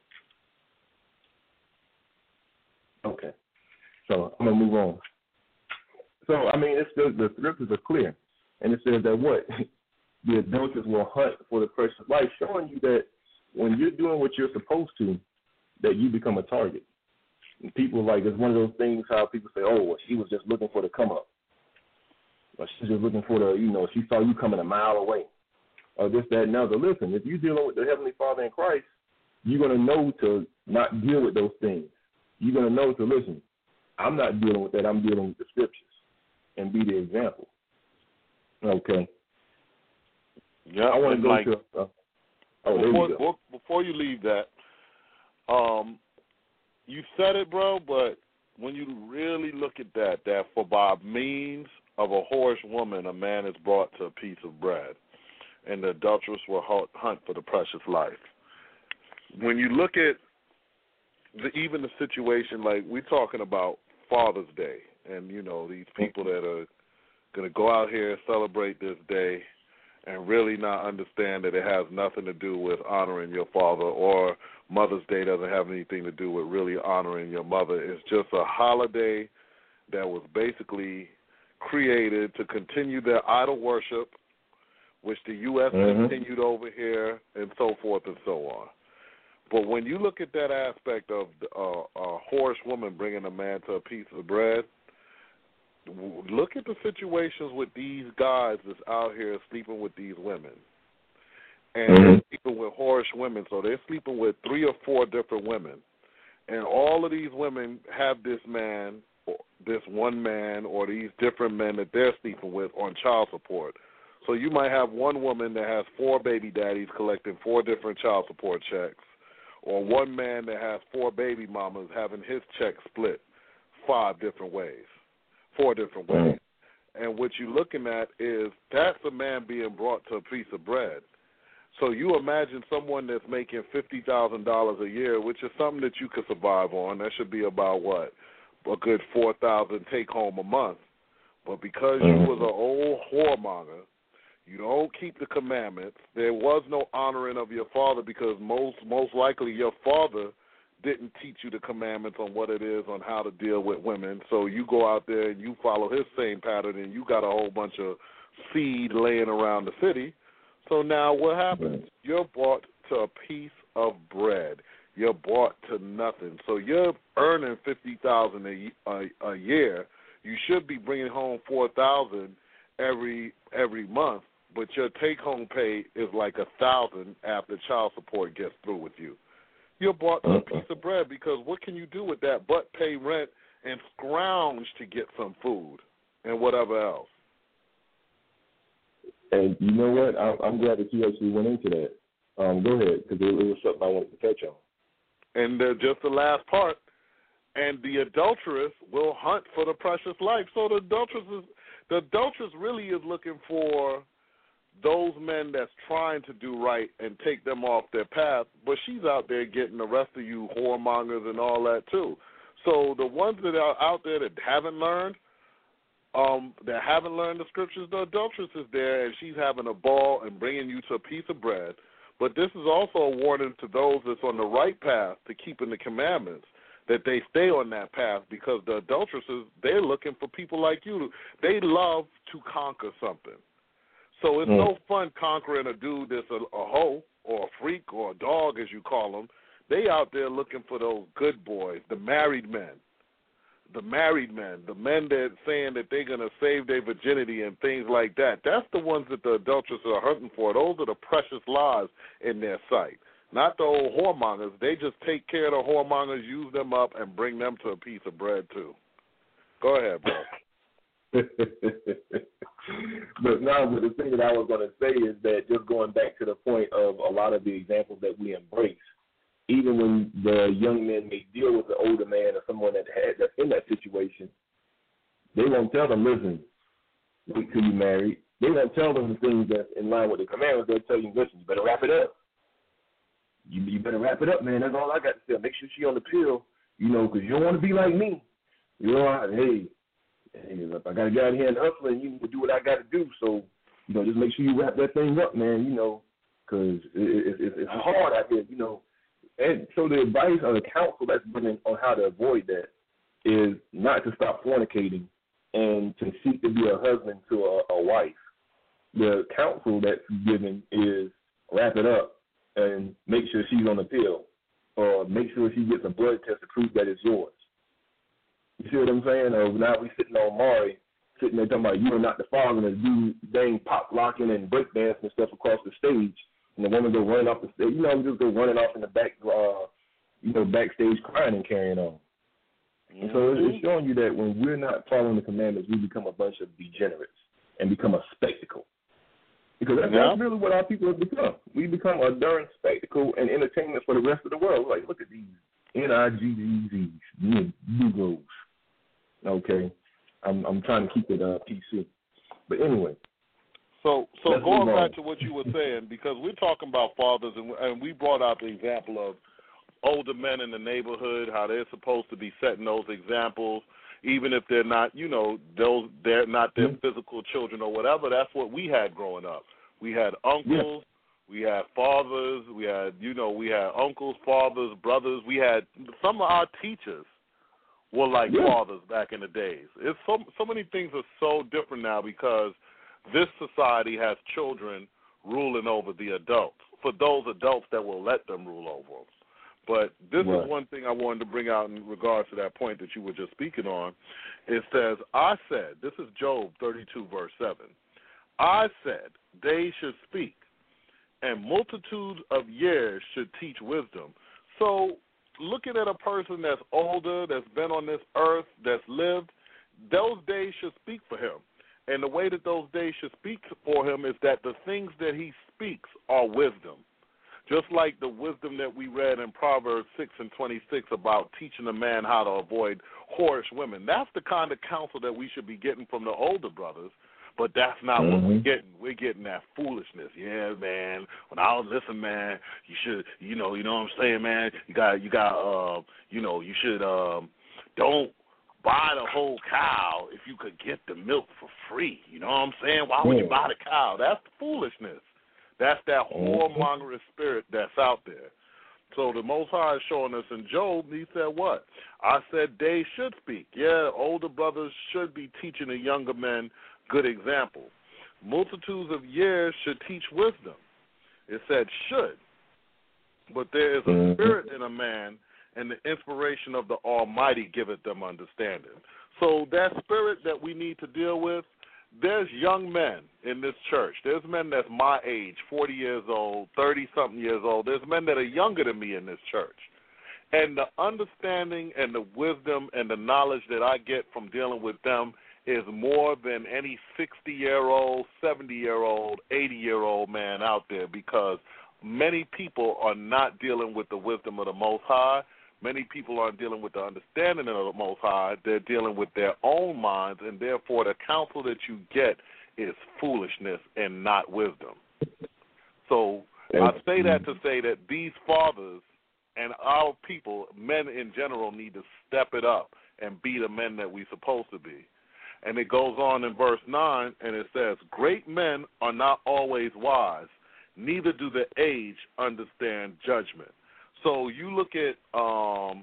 add? Okay. So I'm going to move on. So, I mean, it's the, the scriptures are clear. And it says that what? The adulteress will hunt for the precious life, showing you that when you're doing what you're supposed to, that you become a target. And people, like, it's one of those things how people say, oh, well, she was just looking for the come up. Or she's just looking for the, you know, she saw you coming a mile away. Or this, that, and other. Listen, if you're dealing with the Heavenly Father in Christ, you're going to know to not deal with those things. You're going to know to listen, I'm not dealing with that. I'm dealing with the scriptures and be the example. Okay.
Yeah,
I want to go
like,
to. Uh, oh, there
before,
you go.
Before you leave that, um, you said it, bro, but when you really look at that, that for by means of a whorish woman, a man is brought to a piece of bread, and the adulteress will hunt for the precious life. When you look at the, even the situation, like we're talking about Father's Day, and, you know, these people that are going to go out here and celebrate this day and really not understand that it has nothing to do with honoring your father, or Mother's Day doesn't have anything to do with really honoring your mother. It's just a holiday that was basically created to continue their idol worship, which the U S Mm-hmm. continued over here, and so forth and so on. But when you look at that aspect of uh, a whorish woman bringing a man to a piece of bread, look at the situations with these guys that's out here sleeping with these women. And mm-hmm. they're sleeping with whorish women, so they're sleeping with three or four different women. And all of these women have this man, this one man, or these different men that they're sleeping with on child support. So you might have one woman that has four baby daddies collecting four different child support checks, or one man that has four baby mamas having his check split five different ways, four different ways. Mm-hmm. And what you're looking at is that's a man being brought to a piece of bread. So you imagine someone that's making fifty thousand dollars a year, which is something that you could survive on. That should be about, what, a good four thousand dollars take home a month. But because mm-hmm. you was an old whoremonger, you don't keep the commandments. There was no honoring of your father, because most most likely your father didn't teach you the commandments on what it is on how to deal with women. So you go out there and you follow his same pattern, and you got a whole bunch of seed laying around the city. So now what happens? Right. You're brought to a piece of bread. You're brought to nothing. So you're earning fifty thousand dollars a, a, a year. You should be bringing home four thousand dollars every every month. But your take-home pay is like a thousand after child support gets through with you. You're bought a piece of bread, because what can you do with that but pay rent and scrounge to get some food and whatever else?
And you know what? I'm, I'm glad that you actually went into that. Um, go ahead, because it, it was something I wanted to touch on.
And uh, just the last part, and the adulteress will hunt for the precious life. So the adulteress is, the adulteress really is looking for those men that's trying to do right and take them off their path, but she's out there getting the rest of you whoremongers and all that too. So the ones that are out there that haven't learned, um, that haven't learned the scriptures, the adulteress is there, and she's having a ball and bringing you to a piece of bread. But this is also a warning to those that's on the right path to keeping the commandments, that they stay on that path, because the adulteresses, they're looking for people like you. They love to conquer something. So it's mm. no fun conquering a dude that's a, a hoe or a freak or a dog, as you call them. They out there looking for those good boys, the married men, the married men, the men that saying that they're going to save their virginity and things like that. That's the ones that the adulteresses are hunting for. Those are the precious lives in their sight. Not the old whoremongers. They just take care of the whoremongers, use them up, and bring them to a piece of bread too. Go ahead, bro.
But now, but the thing that I was going to say is that, just going back to the point of a lot of the examples that we embrace, even when the young men may deal with the older man or someone that had that's in that situation, they won't tell them, listen, wait till you married. They won't tell them the things that's in line with the commandments. They'll tell you, listen, you better wrap it up. You, you better wrap it up, man. That's all I got to say. Make sure she on the pill, you know, because you don't want to be like me. You know, I, hey, hey, if I got to get out here and hustle and you know, do what I got to do. So, you know, just make sure you wrap that thing up, man, you know, because it, it, it, it's hard out here, you know. And so the advice or the counsel that's given on how to avoid that is not to stop fornicating and to seek to be a husband to a, a wife. The counsel that's given is wrap it up and make sure she's on the pill, or make sure she gets a blood test to prove that it's yours. You see what I'm saying? Or now we sitting on Maury, sitting there talking about you are not the father, and do dang pop locking and break dancing and stuff across the stage, and the woman go running off the stage. You know, just go running off in the back, uh, you know, backstage crying and carrying on. And so it's showing you that when we're not following the commandments, we become a bunch of degenerates and become a spectacle. Because that's,
yeah.
that's really what our people have become. We become a darn spectacle and entertainment for the rest of the world. Like, look at these N I G G Zs, Negroes. Okay, I'm I'm trying to keep it uh, P C. But anyway.
So so
Let's
going back to what you were saying, because we're talking about fathers, and, and we brought out the example of older men in the neighborhood, how they're supposed to be setting those examples, even if they're not, you know, those they're not their mm-hmm. physical children or whatever. That's what we had growing up. We had uncles, yeah. we had fathers, we had, you know, we had uncles, fathers, brothers. We had some of our teachers were like yeah. fathers back in the days. It's so so many things are so different now because this society has children ruling over the adults, for those adults that will let them rule over them. But this right. is one thing I wanted to bring out in regards to that point that you were just speaking on. It says, I said, this is Job thirty-two, verse seven, I said, they should speak, and multitudes of years should teach wisdom. So looking at a person that's older, that's been on this earth, that's lived, those days should speak for him. And the way that those days should speak for him is that the things that he speaks are wisdom. Just like the wisdom that we read in Proverbs six and twenty-six about teaching a man how to avoid whorish women. That's the kind of counsel that we should be getting from the older brothers, but that's not mm-hmm. what we're getting. We're getting that foolishness. Yeah, man. When I was listen, man, you should, you know, you know what I'm saying, man. You got, you got, uh, you know, you should, um, don't buy the whole cow if you could get the milk for free. You know what I'm saying? Why would you buy the cow? That's foolishness. That's that whoremongering spirit that's out there. So the Most High is showing us in Job, he said what? I said they should speak. Yeah, older brothers should be teaching the younger men good example. Multitudes of years should teach wisdom. It said should. But there is a spirit in a man, and the inspiration of the Almighty giveth them understanding. So that spirit that we need to deal with, there's young men in this church. There's men that's my age, forty years old, thirty-something years old. There's men that are younger than me in this church. And the understanding and the wisdom and the knowledge that I get from dealing with them is more than any sixty-year-old, seventy-year-old, eighty-year-old man out there, because many people are not dealing with the wisdom of the Most High. Many people aren't dealing with the understanding of the Most High. They're dealing with their own minds, and therefore the counsel that you get is foolishness and not wisdom. So I say that to say that these fathers and our people, men in general, need to step it up and be the men that we're supposed to be. And it goes on in verse nine, and it says, great men are not always wise, neither do the age understand judgment. So you look at um,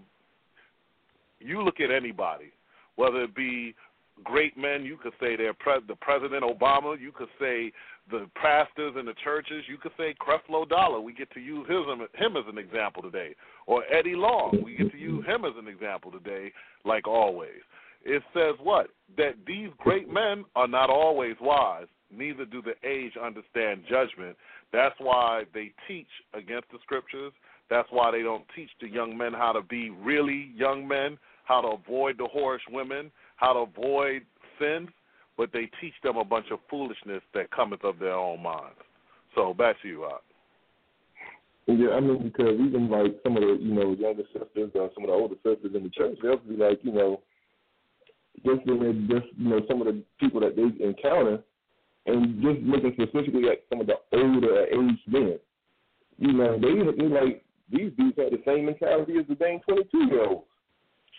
you look at anybody, whether it be great men, you could say they're pre- the President Obama, you could say the pastors in the churches, you could say Creflo Dollar. We get to use his, him as an example today. Or Eddie Long, we get to use him as an example today, like always. It says what? That these great men are not always wise, neither do the age understand judgment. That's why they teach against the scriptures. That's why they don't teach the young men how to be really young men, how to avoid the whorish women, how to avoid sins, but they teach them a bunch of foolishness that cometh of their own minds. So back to you, Art.
Yeah, I mean, because even like some of the, you know, younger sisters or some of the older sisters in the church, they'll be like, you know, just, just you know, some of the people that they encounter, and just looking specifically at some of the older age men, you know, they, they like, these dudes have the same mentality as the dang twenty-two-year-olds.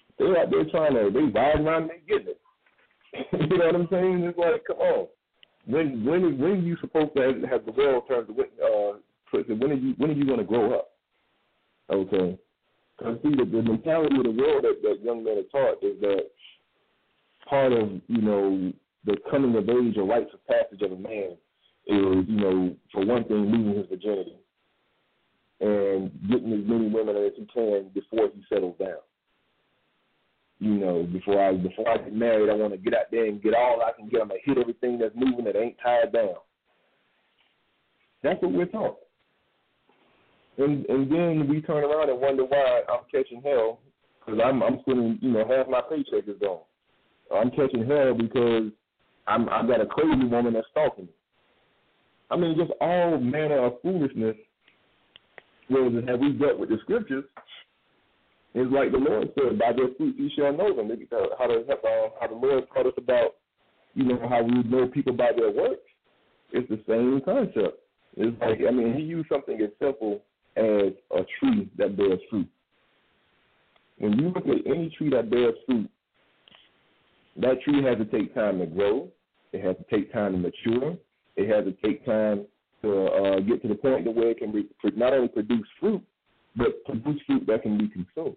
They're out there trying to, they riding around and they getting it. You know what I'm saying? It's like, come on. When when when are you supposed to have, have the world turned to uh when are you when are you going to grow up? Okay, because see the, the mentality of the world that, that young men are taught is that part of you know the coming of age or rites of passage of a man is you know for one thing losing his virginity and getting as many women as he can before he settles down. You know, before I before I get married, I want to get out there and get all I can get. I'm going to hit everything that's moving that ain't tied down. That's what we're taught. And and then we turn around and wonder why I'm catching hell because I'm I'm spending, you know, half my paycheck is gone. I'm catching hell because I'm I've got a crazy woman that's stalking me. I mean, just all manner of foolishness. Whereas have we dealt with the scriptures? It's like the Lord said, by their fruit you shall know them. How the, uh, how the Lord taught us about, you know, how we know people by their works. It's the same concept. It's like, I mean, he used something as simple as a tree that bears fruit. When you look at any tree that bears fruit, that tree has to take time to grow. It has to take time to mature. It has to take time to uh, get to the point to where it can re- not only produce fruit, but produce fruit that can be consumed.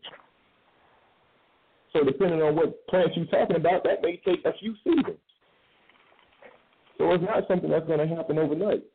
So depending on what plants you're talking about, that may take a few seasons. So it's not something that's going to happen overnight.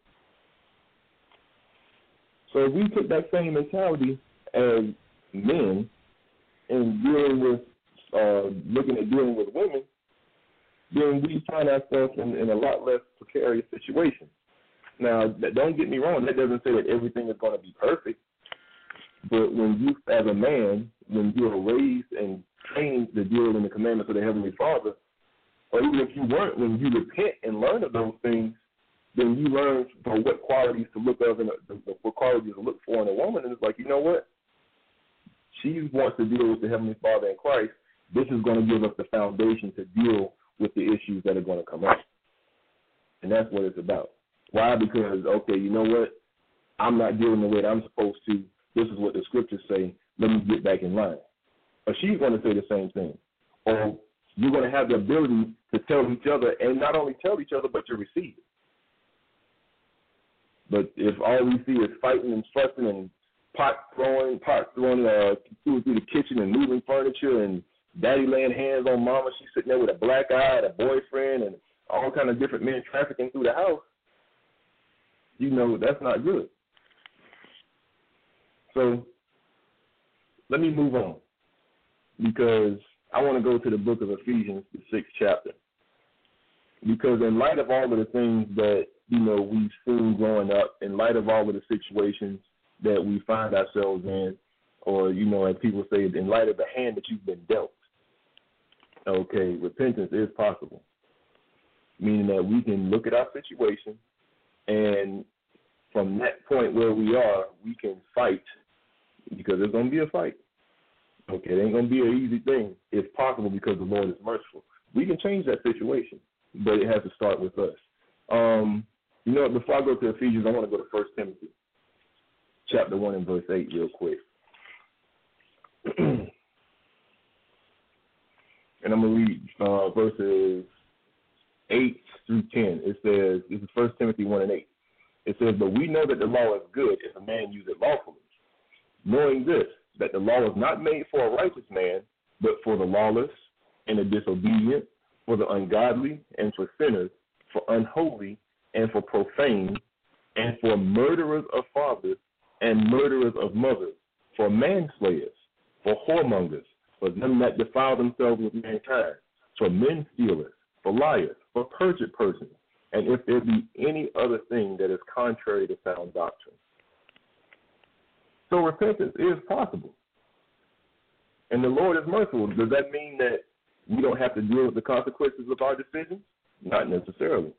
So if we put that same mentality as men and dealing with, uh, looking at dealing with women, then we find ourselves in, in a lot less precarious situations. Now, don't get me wrong, that doesn't say that everything is going to be perfect. But when you, as a man, when you are raised and trained to deal in the commandments of the Heavenly Father, or even if you weren't, when you repent and learn of those things, then you learn for what qualities to look of and what qualities to look for in a woman. And it's like, you know what? She wants to deal with the Heavenly Father in Christ. This is going to give us the foundation to deal with the issues that are going to come up. And that's what it's about. Why? Because, okay, you know what? I'm not dealing the way that I'm supposed to. This is what the scriptures say. Let me get back in line. Or she's going to say the same thing. Or you're going to have the ability to tell each other, and not only tell each other, but to receive it. But if all we see is fighting and fussing and pot throwing, pot throwing uh, through, through the kitchen and moving furniture and daddy laying hands on mama, she's sitting there with a black eye, a boyfriend, and all kind of different men trafficking through the house, you know, that's not good. So let me move on because I want to go to the book of Ephesians, the sixth chapter. Because in light of all of the things that, you know, we've seen growing up, in light of all of the situations that we find ourselves in, or, you know, as people say, in light of the hand that you've been dealt, okay, repentance is possible. Meaning that we can look at our situation and from that point where we are, we can fight because there's going to be a fight. Okay, it ain't going to be an easy thing. It's possible because the Lord is merciful. We can change that situation, but it has to start with us. Um, you know, before I go to Ephesians, I want to go to First Timothy, chapter one and verse eight real quick. And I'm going to read uh, verses eight through ten. It says, this is First Timothy one and eight. It says, but we know that the law is good if a man use it lawfully, knowing this, that the law is not made for a righteous man, but for the lawless and the disobedient, for the ungodly and for sinners, for unholy and for profane, and for murderers of fathers and murderers of mothers, for manslayers, for whoremongers, for them that defile themselves with mankind, for men stealers, for liars, for perjured persons, and if there be any other thing that is contrary to sound doctrine. So repentance is possible. And the Lord is merciful. Does that mean that we don't have to deal with the consequences of our decisions? Not necessarily.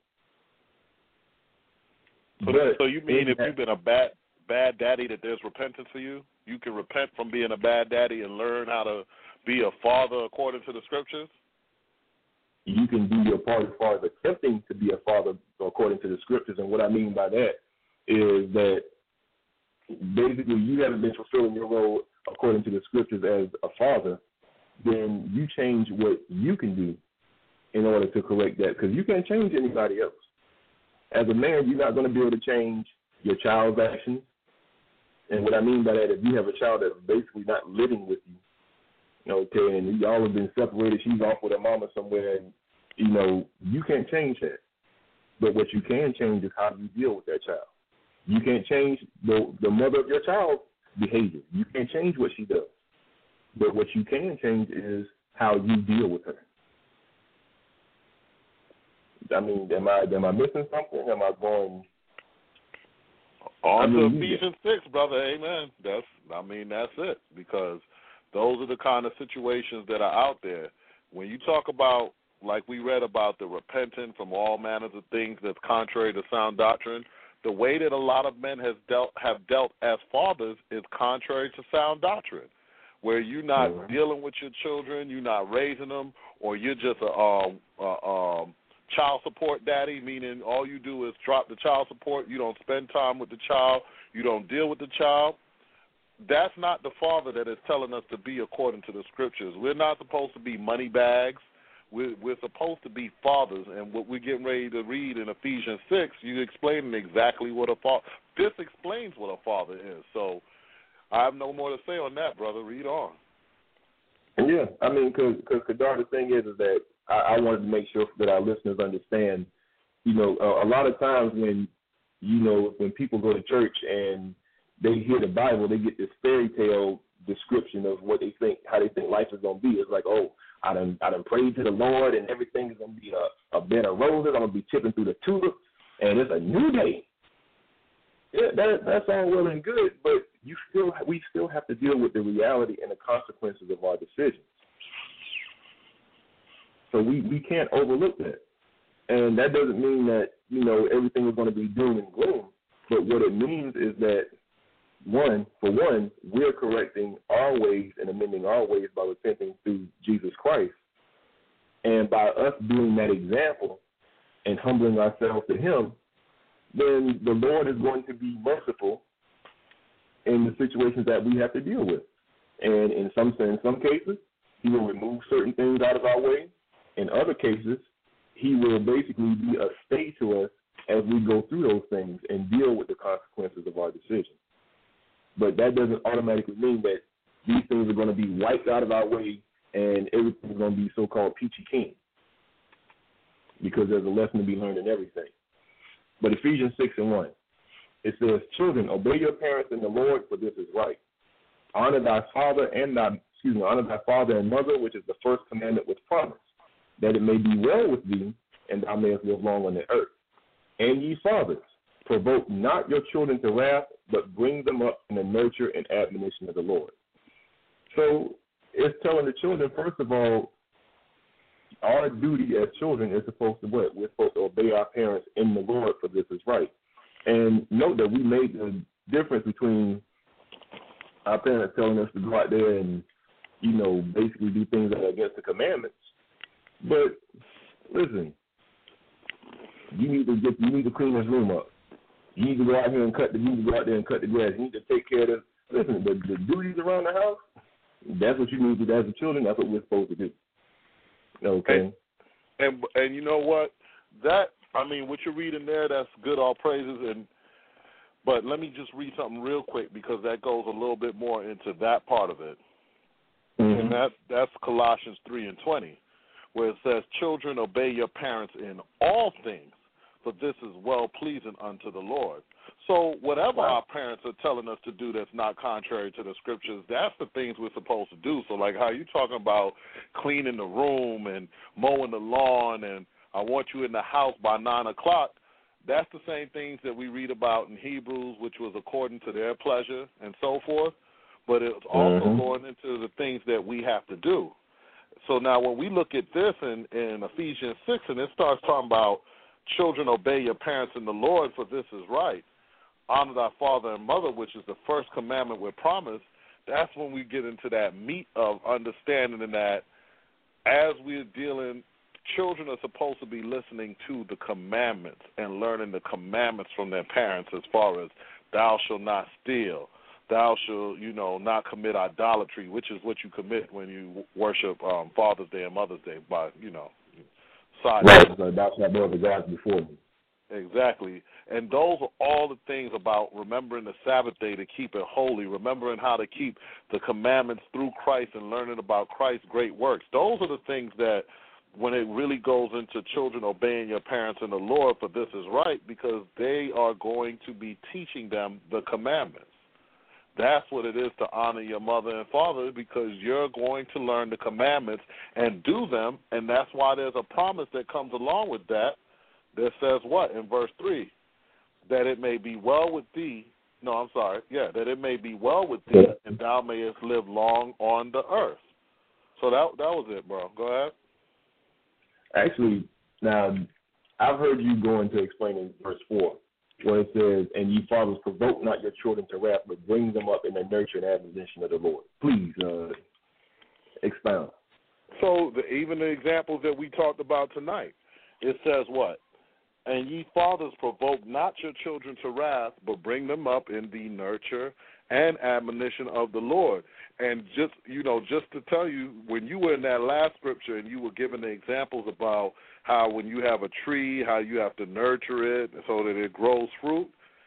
So,
but
so you mean if you've been a bad bad daddy that there's repentance for you? You can repent from being a bad daddy and learn how to be a father according to the scriptures?
You can do your part as far as attempting to be a father according to the scriptures. And what I mean by that is that basically you haven't been fulfilling your role according to the scriptures as a father, then you change what you can do in order to correct that, because you can't change anybody else. As a man, you're not going to be able to change your child's actions. And what I mean by that, if you have a child that's basically not living with you, okay, and y'all have been separated, she's off with her mama somewhere, and, you know, you can't change that. But what you can change is how you deal with that child. You can't change the, the mother of your child's behavior. You can't change what she does. But what you can change is how you deal with her. I mean, am I am I missing something? Am I going?
On
I mean,
to Ephesians six, brother. Amen. That's I mean that's it, because those are the kind of situations that are out there. When you talk about, like we read about, the repentant from all manners of things that's contrary to sound doctrine, the way that a lot of men has dealt have dealt as fathers is contrary to sound doctrine, where you're not mm-hmm. dealing with your children, you're not raising them, or you're just a um, uh, um, child support daddy, meaning all you do is drop the child support. You don't spend time with the child. You don't deal with the child. That's not the father that is telling us to be according to the scriptures. We're not supposed to be money bags. We're, we're supposed to be fathers. And what we're getting ready to read in Ephesians six, you're explaining exactly what a father – this explains what a father is. So I have no more to say on that, brother. Read on.
Yeah, I mean, because Kadar, the thing is, is that I, I wanted to make sure that our listeners understand, you know, a, a lot of times when, you know, when people go to church and they hear the Bible, they get this fairy tale description of what they think, how they think life is going to be. It's like, oh, I done, I done prayed to the Lord and everything is going to be a, a bed of roses. I'm going to be chipping through the tulips and it's a new day. Yeah, that, that's all well and good, but you still we still have to deal with the reality and the consequences of our decisions. So we, we can't overlook that. And that doesn't mean that, you know, everything is going to be doom and gloom, but what it means is that, one, for one, we're correcting our ways and amending our ways by repenting through Jesus Christ. And by us being that example and humbling ourselves to him, then the Lord is going to be merciful in the situations that we have to deal with. And in some in some cases, he will remove certain things out of our way. In other cases, he will basically be a stay to us as we go through those things and deal with the consequences of our decisions. But that doesn't automatically mean that these things are going to be wiped out of our way and everything is going to be so-called peachy keen, because there's a lesson to be learned in everything. But Ephesians six and one, it says, children, obey your parents in the Lord, for this is right. Honor thy father and thy, excuse me, honor thy father and mother, which is the first commandment with promise, that it may be well with thee, and thou mayest live long on the earth. And ye fathers, provoke not your children to wrath, but bring them up in the nurture and admonition of the Lord. So it's telling the children, first of all, our duty as children is supposed to what? We're supposed to obey our parents in the Lord, for this is right. And note that we made the difference between our parents telling us to go out there and, you know, basically do things that are against the commandments. But listen, you need to get you need to clean this room up. You need to go out here and cut the you need to go out there and cut the grass. You need to take care of this. Listen, the, the duties around the house, that's what you need to do as a children, that's what we're supposed to do. Okay.
And, and and you know what? That I mean, what you're reading there, that's good, all praises. And but let me just read something real quick, because that goes a little bit more into that part of it. Mm-hmm. And that that's Colossians three and twenty, where it says, children, obey your parents in all things, for this is well pleasing unto the Lord. So whatever our parents are telling us to do that's not contrary to the scriptures, that's the things we're supposed to do. So like how you talking about cleaning the room and mowing the lawn and I want you in the house by nine o'clock, that's the same things that we read about in Hebrews, which was according to their pleasure and so forth. But it's also mm-hmm. going into the things that we have to do. So now when we look at this in, in Ephesians six, and it starts talking about children, obey your parents in the Lord, for this is right. Honor thy father and mother, which is the first commandment with promise. That's when we get into that meat of understanding that as we're dealing, children are supposed to be listening to the commandments and learning the commandments from their parents, as far as thou shalt not steal, thou shalt, you know, not commit idolatry, which is what you commit when you worship um, Father's Day and Mother's Day by, you know, side.
Right, so thou shalt know the gods before me.
Exactly. And those are all the things about remembering the Sabbath day to keep it holy, remembering how to keep the commandments through Christ and learning about Christ's great works. Those are the things that when it really goes into children obeying your parents and the Lord for this is right, because they are going to be teaching them the commandments. That's what it is to honor your mother and father, because you're going to learn the commandments and do them, and that's why there's a promise that comes along with that that says what in verse three? That it may be well with thee. No, I'm sorry. Yeah, that it may be well with thee, and thou mayest live long on the earth. So that that was it, bro. Go ahead.
Actually, now, I've heard you go into explaining verse four, where it says, and ye fathers, provoke not your children to wrath, but bring them up in the nurture and admonition of the Lord. Please uh, expound.
So the, even the examples that we talked about tonight, it says what? And ye fathers, provoke not your children to wrath, but bring them up in the nurture and admonition of the Lord. And just, you know, just to tell you, when you were in that last scripture and you were given the examples about how when you have a tree, how you have to nurture it so that it grows fruit,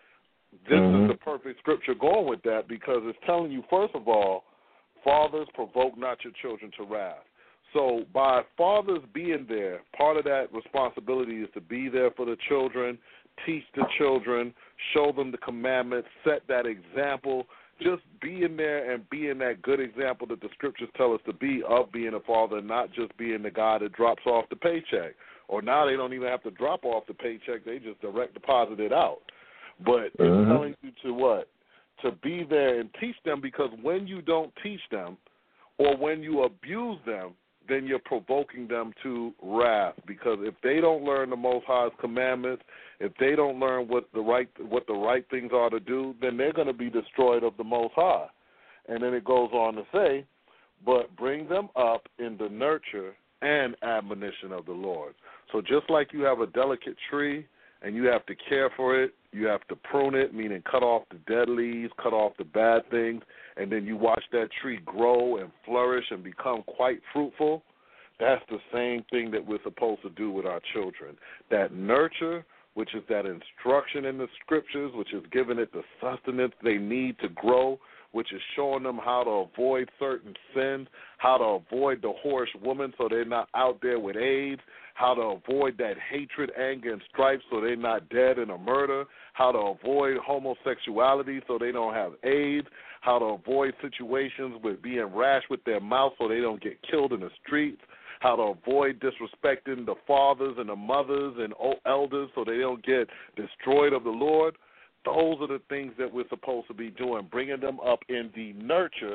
this mm-hmm. is the perfect scripture going with that, because it's telling you, first of all, fathers, provoke not your children to wrath. So by fathers being there, part of that responsibility is to be there for the children, teach the children, show them the commandments, set that example. Just being there and being that good example that the scriptures tell us to be of being a father, not just being the guy that drops off the paycheck. Or now they don't even have to drop off the paycheck, they just direct deposit it out. But mm-hmm. it's telling you to what? To be there and teach them, because when you don't teach them or when you abuse them, then you're provoking them to wrath. Because if they don't learn the Most High's commandments, if they don't learn what the right what the right things are to do, then they're going to be destroyed of the Most High. And then it goes on to say, but bring them up in the nurture and admonition of the Lord. So just like you have a delicate tree and you have to care for it, you have to prune it, meaning cut off the dead leaves, cut off the bad things, and then you watch that tree grow and flourish and become quite fruitful. That's the same thing that we're supposed to do with our children. That nurture, which is that instruction in the scriptures, which is giving it the sustenance they need to grow, which is showing them how to avoid certain sins, how to avoid the whorish woman so they're not out there with AIDS, how to avoid that hatred, anger, and strife so they're not dead in a murder, how to avoid homosexuality so they don't have AIDS, how to avoid situations with being rash with their mouth so they don't get killed in the streets, how to avoid disrespecting the fathers and the mothers and elders so they don't get destroyed of the Lord. Those are the things that we're supposed to be doing, bringing them up in the nurture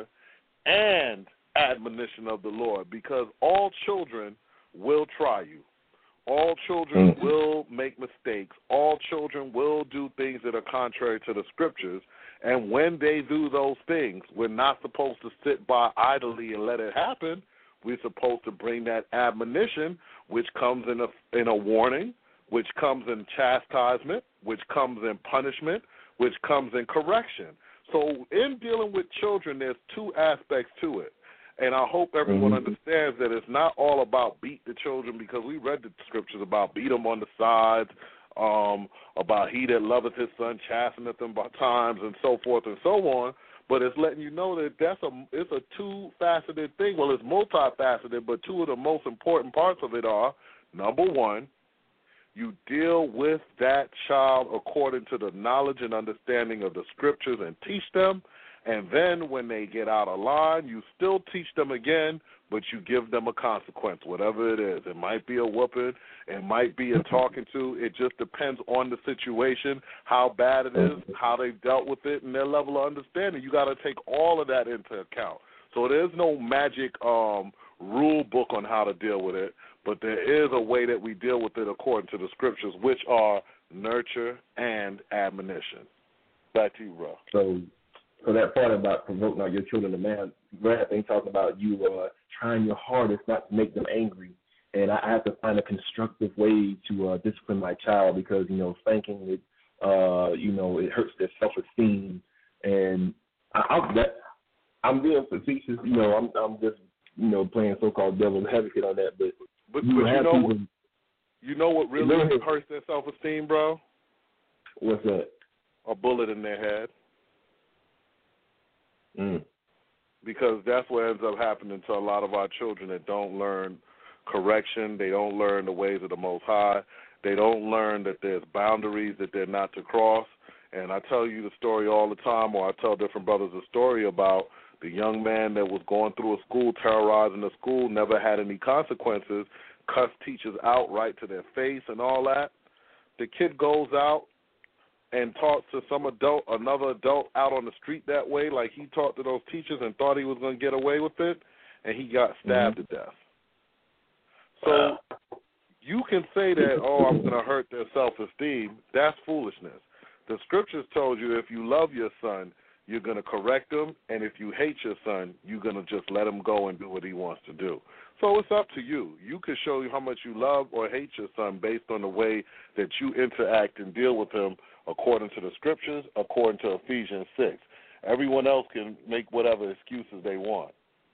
and admonition of the Lord, because all children will try you. All children mm-hmm. will make mistakes. All children will do things that are contrary to the scriptures. And when they do those things, we're not supposed to sit by idly and let it happen. We're supposed to bring that admonition, which comes in a, in a warning, which comes in chastisement, which comes in punishment, which comes in correction. So in dealing with children, there's two aspects to it. And I hope everyone mm-hmm. understands that it's not all about beat the children, because we read the scriptures about beat them on the sides, um, about he that loveth his son chasteneth him by times, and so forth and so on. But it's letting you know that that's a it's a two-faceted thing. Well, it's multifaceted, but two of the most important parts of it are, number one, you deal with that child according to the knowledge and understanding of the scriptures and teach them. And then when they get out of line, you still teach them again, but you give them a consequence, whatever it is. It might be a whooping. It might be a talking to. It just depends on the situation, how bad it is, how they've dealt with it, and their level of understanding. You got to take all of that into account. So there's no magic um, rule book on how to deal with it, but there is a way that we deal with it according to the scriptures, which are nurture and admonition. Back to you, bro.
So, so that part about provoking out your children to man, Brad, they talking about you uh, trying your hardest not to make them angry, and I have to find a constructive way to uh, discipline my child, because you know spanking it, uh, you know, it hurts their self-esteem, and I, I'm that I'm being facetious. You know, I'm I'm just you know playing so-called devil's advocate on that. But
But,
you,
but
have
you know,
people,
what, you know what really hurts their self-esteem, bro?
What's that?
A bullet in their head.
Mm.
Because that's what ends up happening to a lot of our children that don't learn correction. They don't learn the ways of the Most High. They don't learn that there's boundaries that they're not to cross. And I tell you the story all the time, or I tell different brothers a story about the young man that was going through a school, terrorizing the school, never had any consequences, cussed teachers out right to their face and all that. The kid goes out and talks to some adult, another adult out on the street that way, like he talked to those teachers and thought he was going to get away with it, and he got stabbed mm-hmm. to death. So you can say that, oh, I'm going to hurt their self-esteem. That's foolishness. The scriptures told you if you love your son, you're going to correct him, and if you hate your son, you're going to just let him go and do what he wants to do. So it's up to you. You can show you how much you love or hate your son based on the way that you interact and deal with him according to the scriptures, according to Ephesians six. Everyone else can make whatever excuses they want.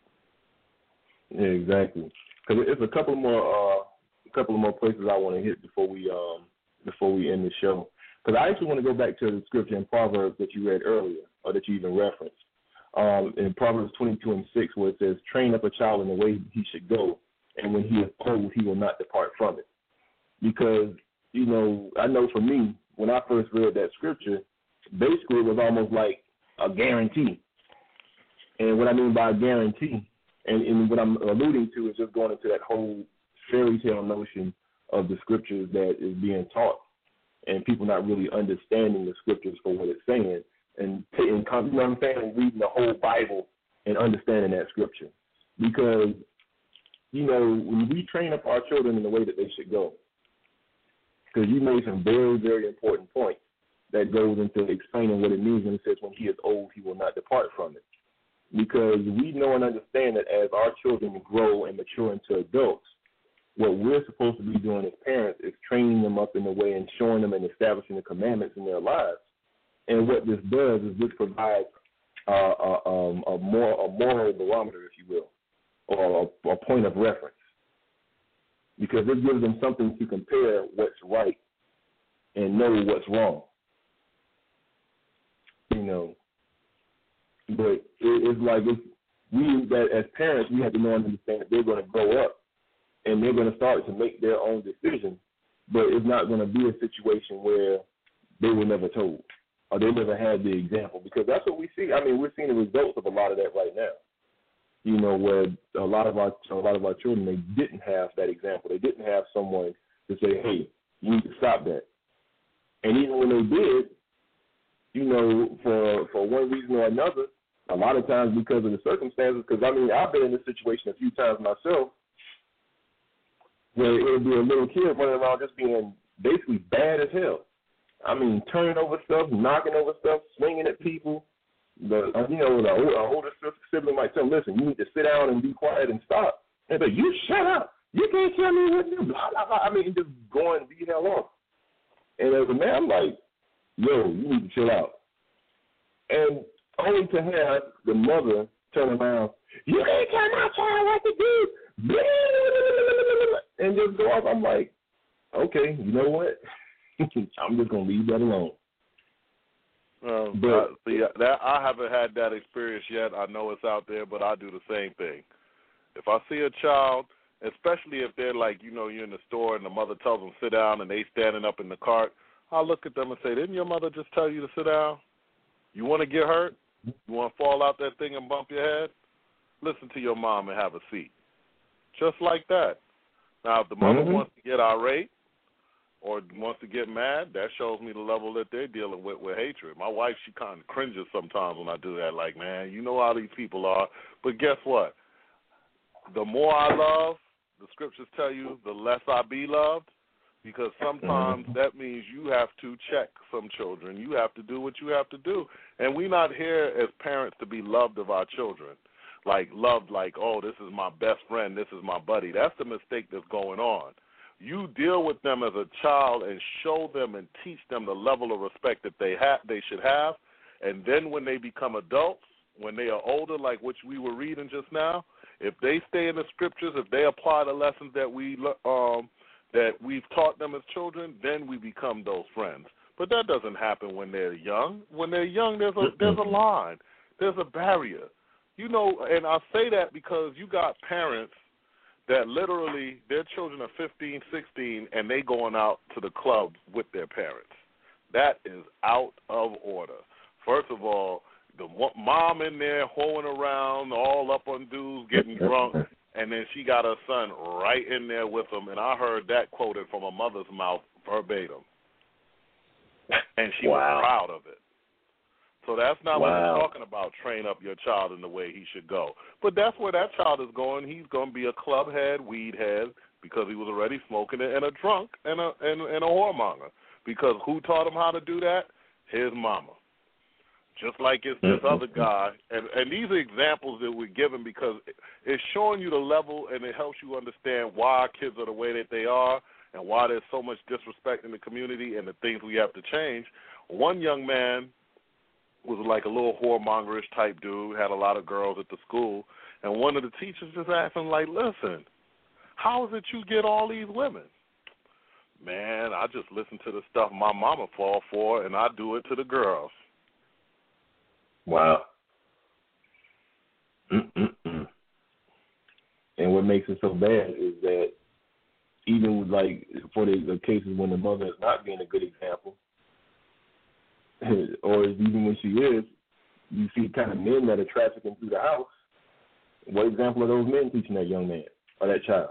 Yeah, exactly. Because it's a couple more, uh, a couple of more places I want to hit before we, um, before we end the show. Because I actually want to go back to the scripture in Proverbs that you read earlier, or that you even referenced. Um, in Proverbs twenty-two and six, where it says, train up a child in the way he should go, and when he is old, he will not depart from it. Because, you know, I know for me, when I first read that scripture, basically it was almost like a guarantee. And what I mean by a guarantee, and, and what I'm alluding to is just going into that whole fairy tale notion of the scriptures that is being taught, and people not really understanding the scriptures for what it's saying. And, and you know what I'm saying, reading the whole Bible and understanding that scripture. Because, you know, when we train up our children in the way that they should go, because you made some very, very important points that goes into explaining what it means when it says when he is old, he will not depart from it. Because we know and understand that as our children grow and mature into adults, what we're supposed to be doing as parents is training them up in the way and showing them and establishing the commandments in their lives. And what this does is this provides uh, a, um, a, more, a moral barometer, if you will, or a, a point of reference. Because it gives them something to compare what's right and know what's wrong. You know, but it, it's like it's, we, that as parents, we have to know and understand that they're going to grow up and they're going to start to make their own decisions, but it's not going to be a situation where they were never told or they never had the example, because that's what we see. I mean, we're seeing the results of a lot of that right now. You know, where a lot of our a lot of our children, they didn't have that example. They didn't have someone to say, hey, you need to stop that. And even when they did, you know, for for one reason or another, a lot of times because of the circumstances, because, I mean, I've been in this situation a few times myself, where it'll be a little kid running around just being basically bad as hell. I mean, turning over stuff, knocking over stuff, swinging at people. The you know the older sibling might tell him, listen, you need to sit down and be quiet and stop. And they're like, you shut up. You can't tell me what to do. Blah, blah, blah. I mean, just going the hell off. And as a man, I'm like, yo, you need to chill out. And only to have the mother turn around, you can't tell my child what to do. And just go off. I'm like, okay, you know what? I'm just going to leave that alone.
Um,
but
uh, see, that, I haven't had that experience yet. I know it's out there, but I do the same thing. If I see a child, especially if they're like, you know, you're in the store and the mother tells them sit down and they standing up in the cart, I'll look at them and say, didn't your mother just tell you to sit down? You want to get hurt? You want to fall out that thing and bump your head? Listen to your mom and have a seat. Just like that. Now, if the mother mm-hmm. wants to get irate or wants to get mad, that shows me the level that they're dealing with with hatred. My wife, she kind of cringes sometimes when I do that. Like, man, you know how these people are. But guess what? The more I love, the scriptures tell you, the less I be loved, because sometimes mm-hmm. that means you have to check some children. You have to do what you have to do. And we're not here as parents to be loved of our children. Like, loved like, oh, this is my best friend, this is my buddy. That's the mistake that's going on. You deal with them as a child and show them and teach them the level of respect that they have, they should have, and then when they become adults, when they are older, like which we were reading just now, if they stay in the scriptures, if they apply the lessons that we um that we've taught them as children, then we become those friends. But that doesn't happen when they're young. When they're young, there's a there's a line, there's a barrier, you know. And I say that because you got parents that literally their children are fifteen, sixteen, and they going out to the club with their parents. That is out of order. First of all, the mom in there hoeing around, all up on dudes, getting drunk, and then she got her son right in there with them. And I heard that quoted from a mother's mouth verbatim. And she wow. was proud of it. So that's not wow. what we're talking about, train up your child in the way he should go. But that's where that child is going. He's going to be a club head, weed head, because he was already smoking it, and a drunk and a, and, and a whoremonger. Because who taught him how to do that? His mama. Just like it's this other guy. And, and these are examples that we're given because it's showing you the level and it helps you understand why our kids are the way that they are and why there's so much disrespect in the community and the things we have to change. One young man was like a little whoremongerish type dude, had a lot of girls at the school, and one of the teachers just asked him, like, listen, how is it you get all these women? Man, I just listen to the stuff my mama fall for, and I do it to the girls.
Wow. Mm-mm-mm. And what makes it so bad is that even with, like, for the, the cases when the mother is not being a good example, or even when she is, you see kind of men that are trafficking through the house. What example are those men teaching that young man or that child?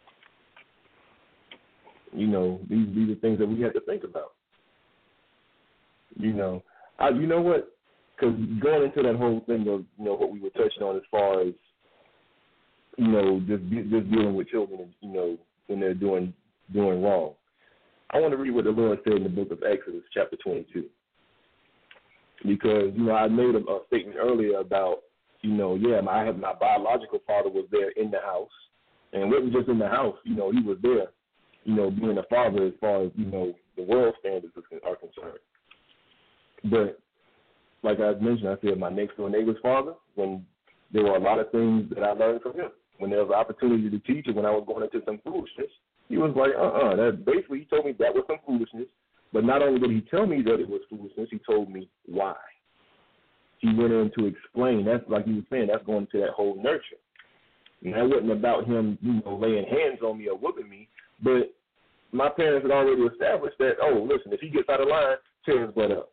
You know, these these are things that we have to think about. You know, I, you know what? Because going into that whole thing of, you know, what we were touching on as far as, you know, just just dealing with children, you know, when they're doing doing wrong. I want to read what the Lord said in the book of Exodus, chapter twenty-two. Because, you know, I made a, a statement earlier about, you know, yeah, my, I have, my biological father was there in the house. And it wasn't just in the house, you know, he was there, you know, being a father as far as, you know, the world standards are concerned. But like I mentioned, I said my next door neighbor's father, when there were a lot of things that I learned from him. When there was an opportunity to teach and when I was going into some foolishness, he was like, uh-uh. That, basically, he told me that was some foolishness. But not only did he tell me that it was foolishness, he told me why. He went in to explain. That's like you were saying, that's going to that whole nurture. And that wasn't about him, you know, laying hands on me or whooping me. But my parents had already established that, oh, listen, if he gets out of line, tear his butt up.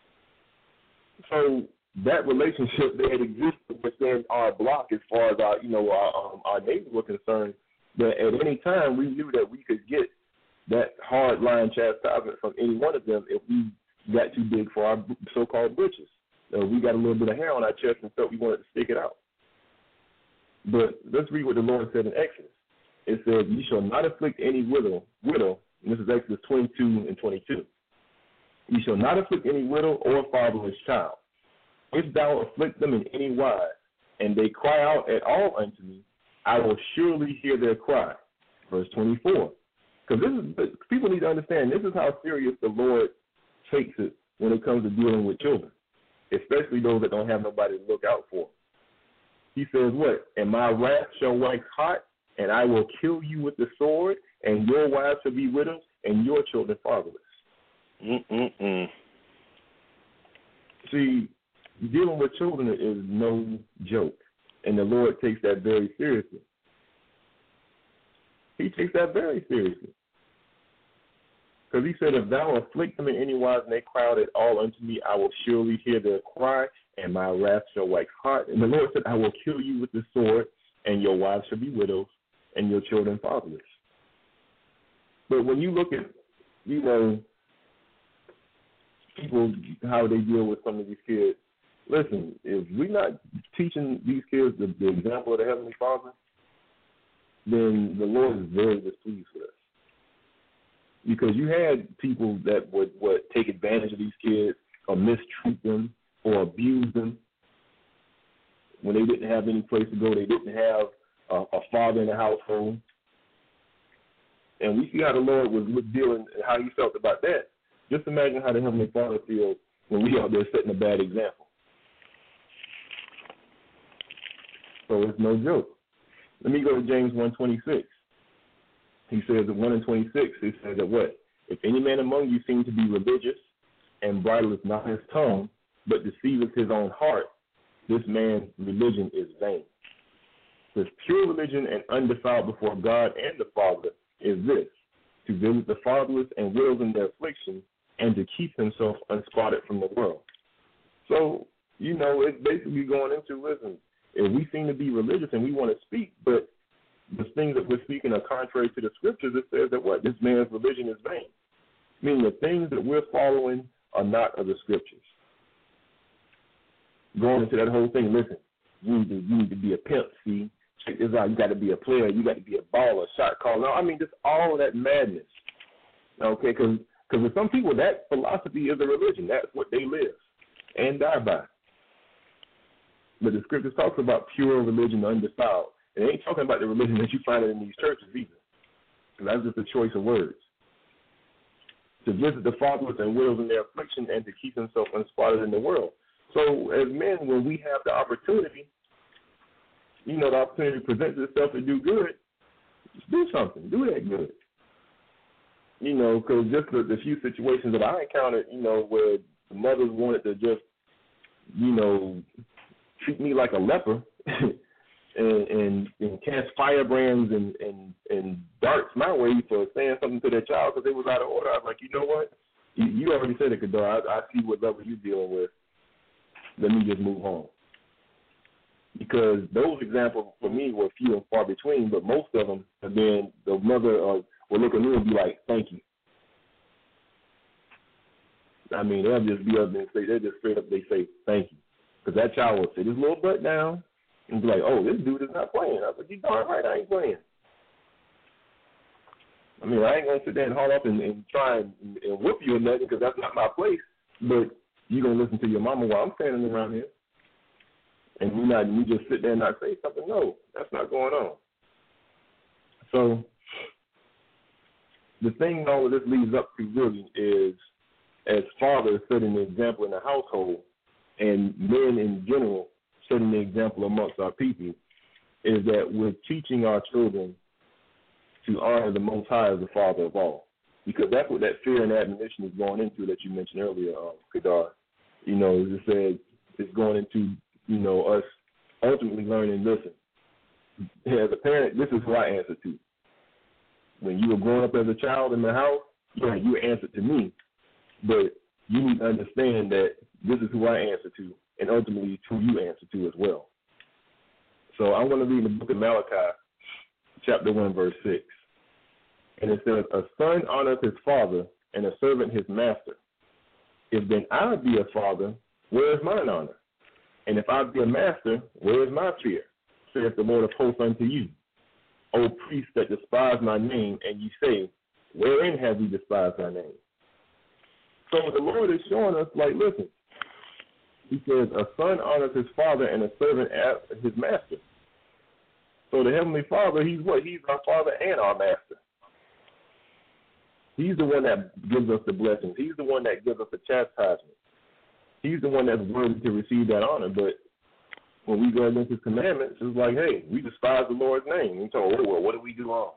So that relationship that had existed within our block as far as our, you know, our, um, our neighbors were concerned, that at any time we knew that we could get that hard line chastisement from any one of them if we got too big for our so-called britches. Uh, we got a little bit of hair on our chest and felt we wanted to stick it out. But let's read what the Lord said in Exodus. It says, "You shall not afflict any widow, widow," and this is Exodus twenty-two and twenty-two. "You shall not afflict any widow or fatherless child. If thou afflict them in any wise, and they cry out at all unto me, I will surely hear their cry." Verse twenty-four. Because this is, people need to understand, this is how serious the Lord takes it when it comes to dealing with children, especially those that don't have nobody to look out for. He says what? "And my wrath shall wax hot, and I will kill you with the sword, and your wives shall be widows, and your children fatherless."
Mm-mm-mm.
See, dealing with children is no joke, and the Lord takes that very seriously. He takes that very seriously. Because he said, "If thou afflict them in any wise, and they cry out at all unto me, I will surely hear their cry, and my wrath shall wax hot." And the Lord said, "I will kill you with the sword, and your wives shall be widows, and your children fatherless." But when you look at, you know, people, how they deal with some of these kids, listen, if we're not teaching these kids the, the example of the Heavenly Father, then the Lord is very displeased with us. Because you had people that would, would take advantage of these kids or mistreat them or abuse them when they didn't have any place to go. They didn't have a, a father in the household. And we see how the Lord was dealing and how he felt about that. Just imagine how the Heavenly Father feels when we out there setting a bad example. So it's no joke. Let me go to James one twenty-six. He says at one and twenty-six, he says that what? If any man among you seem to be religious and bridleth not his tongue, but deceiveth his own heart, this man's religion is vain. This pure religion and undefiled before God and the Father is this, to visit the fatherless and widows in their affliction, and to keep himself unspotted from the world. So, you know, it's basically going into, listen, if we seem to be religious and we want to speak, but the things that we're speaking are contrary to the scriptures, it says that what? This man's religion is vain. Meaning the things that we're following are not of the scriptures. Going into that whole thing, listen, you need to, you need to be a pimp, see? Check this out. You got to be a player. You got to be a baller, shot caller. No, I mean, just all of that madness. Okay, because with some people, that philosophy is a religion. That's what they live and die by. But the scriptures talks about pure religion, undefiled. It ain't talking about the religion that you find in these churches either. That's just a choice of words. To visit the fatherless and widows in their affliction and to keep himself unspotted in the world. So as men, when we have the opportunity, you know, the opportunity presents itself to do good, just do something. Do that good. You know, because just the, the few situations that I encountered, you know, where the mothers wanted to just, you know, treat me like a leper and, and, and cast firebrands and, and, and darts my way for saying something to their child because they was out of order. I was like, you know what? You, you already said it, Kadar. I, I see what level you're dealing with. Let me just move on. Because those examples for me were few and far between, but most of them have been the mother uh, will look at me and be like, thank you. I mean, they'll just be up and say, they just straight up, they say, thank you. Because that child will sit his little butt down and be like, oh, this dude is not playing. I was like, you darn right I ain't playing. I mean, I ain't going to sit there and haul up and, and try and, and whoop you or nothing because that's not my place. But you're going to listen to your mama while I'm standing around here. And you not you just sit there and not say something. No, that's not going on. So the thing all of this leads up to really is, as fathers setting the example in the household, and men in general setting the example amongst our people, is that we're teaching our children to honor the Most High as the Father of all, because that's what that fear and admonition is going into that you mentioned earlier, um, Kadar. You know, as it said, it's going into, you know, us ultimately learning, listen, as a parent, this is who I answer to. When you were growing up as a child in the house, yeah, you answered to me, but you need to understand that this is who I answer to, and ultimately it's who you answer to as well. So I want to read the book of Malachi, chapter one, verse six. And it says, a son honors his father, and a servant his master. If then I be a father, where is mine honor? And if I be a master, where is my fear? Saith the Lord of hosts unto you. O priests that despise my name, and ye say, wherein have we despised thy name? So the Lord is showing us, like, listen, he says, a son honors his father and a servant his master. So the Heavenly Father, he's what? He's our Father and our Master. He's the one that gives us the blessings. He's the one that gives us the chastisement. He's the one that's worthy to receive that honor. But when we go against his commandments, it's like, hey, we despise the Lord's name. We told, oh, well, what did we do wrong?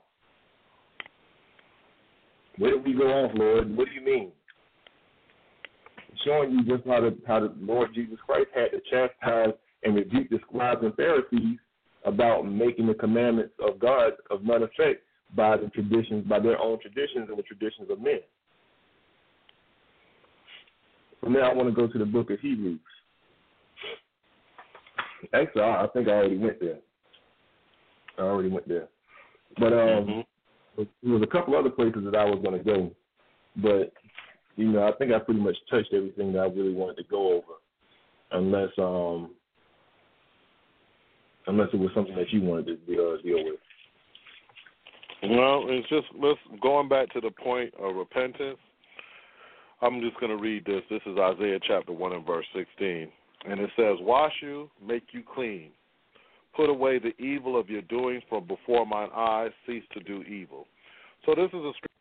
Where did we go off, Lord? What do you mean? Showing you just how the, how the Lord Jesus Christ had to chastise and rebuke the scribes and Pharisees about making the commandments of God of none effect by the traditions, by their own traditions and the traditions of men. So now I want to go to the book of Hebrews. Actually, I think I already went there. I already went there. But um, mm-hmm. there was a couple other places that I was going to go. But, you know, I think I pretty much touched everything that I really wanted to go over, unless um, unless it was something that you wanted to deal, deal with.
Well, it's just let's going back to the point of repentance. I'm just going to read this. This is Isaiah chapter one and verse sixteen. And it says, wash you, make you clean. Put away the evil of your doings from before mine eyes. Cease to do evil. So this is a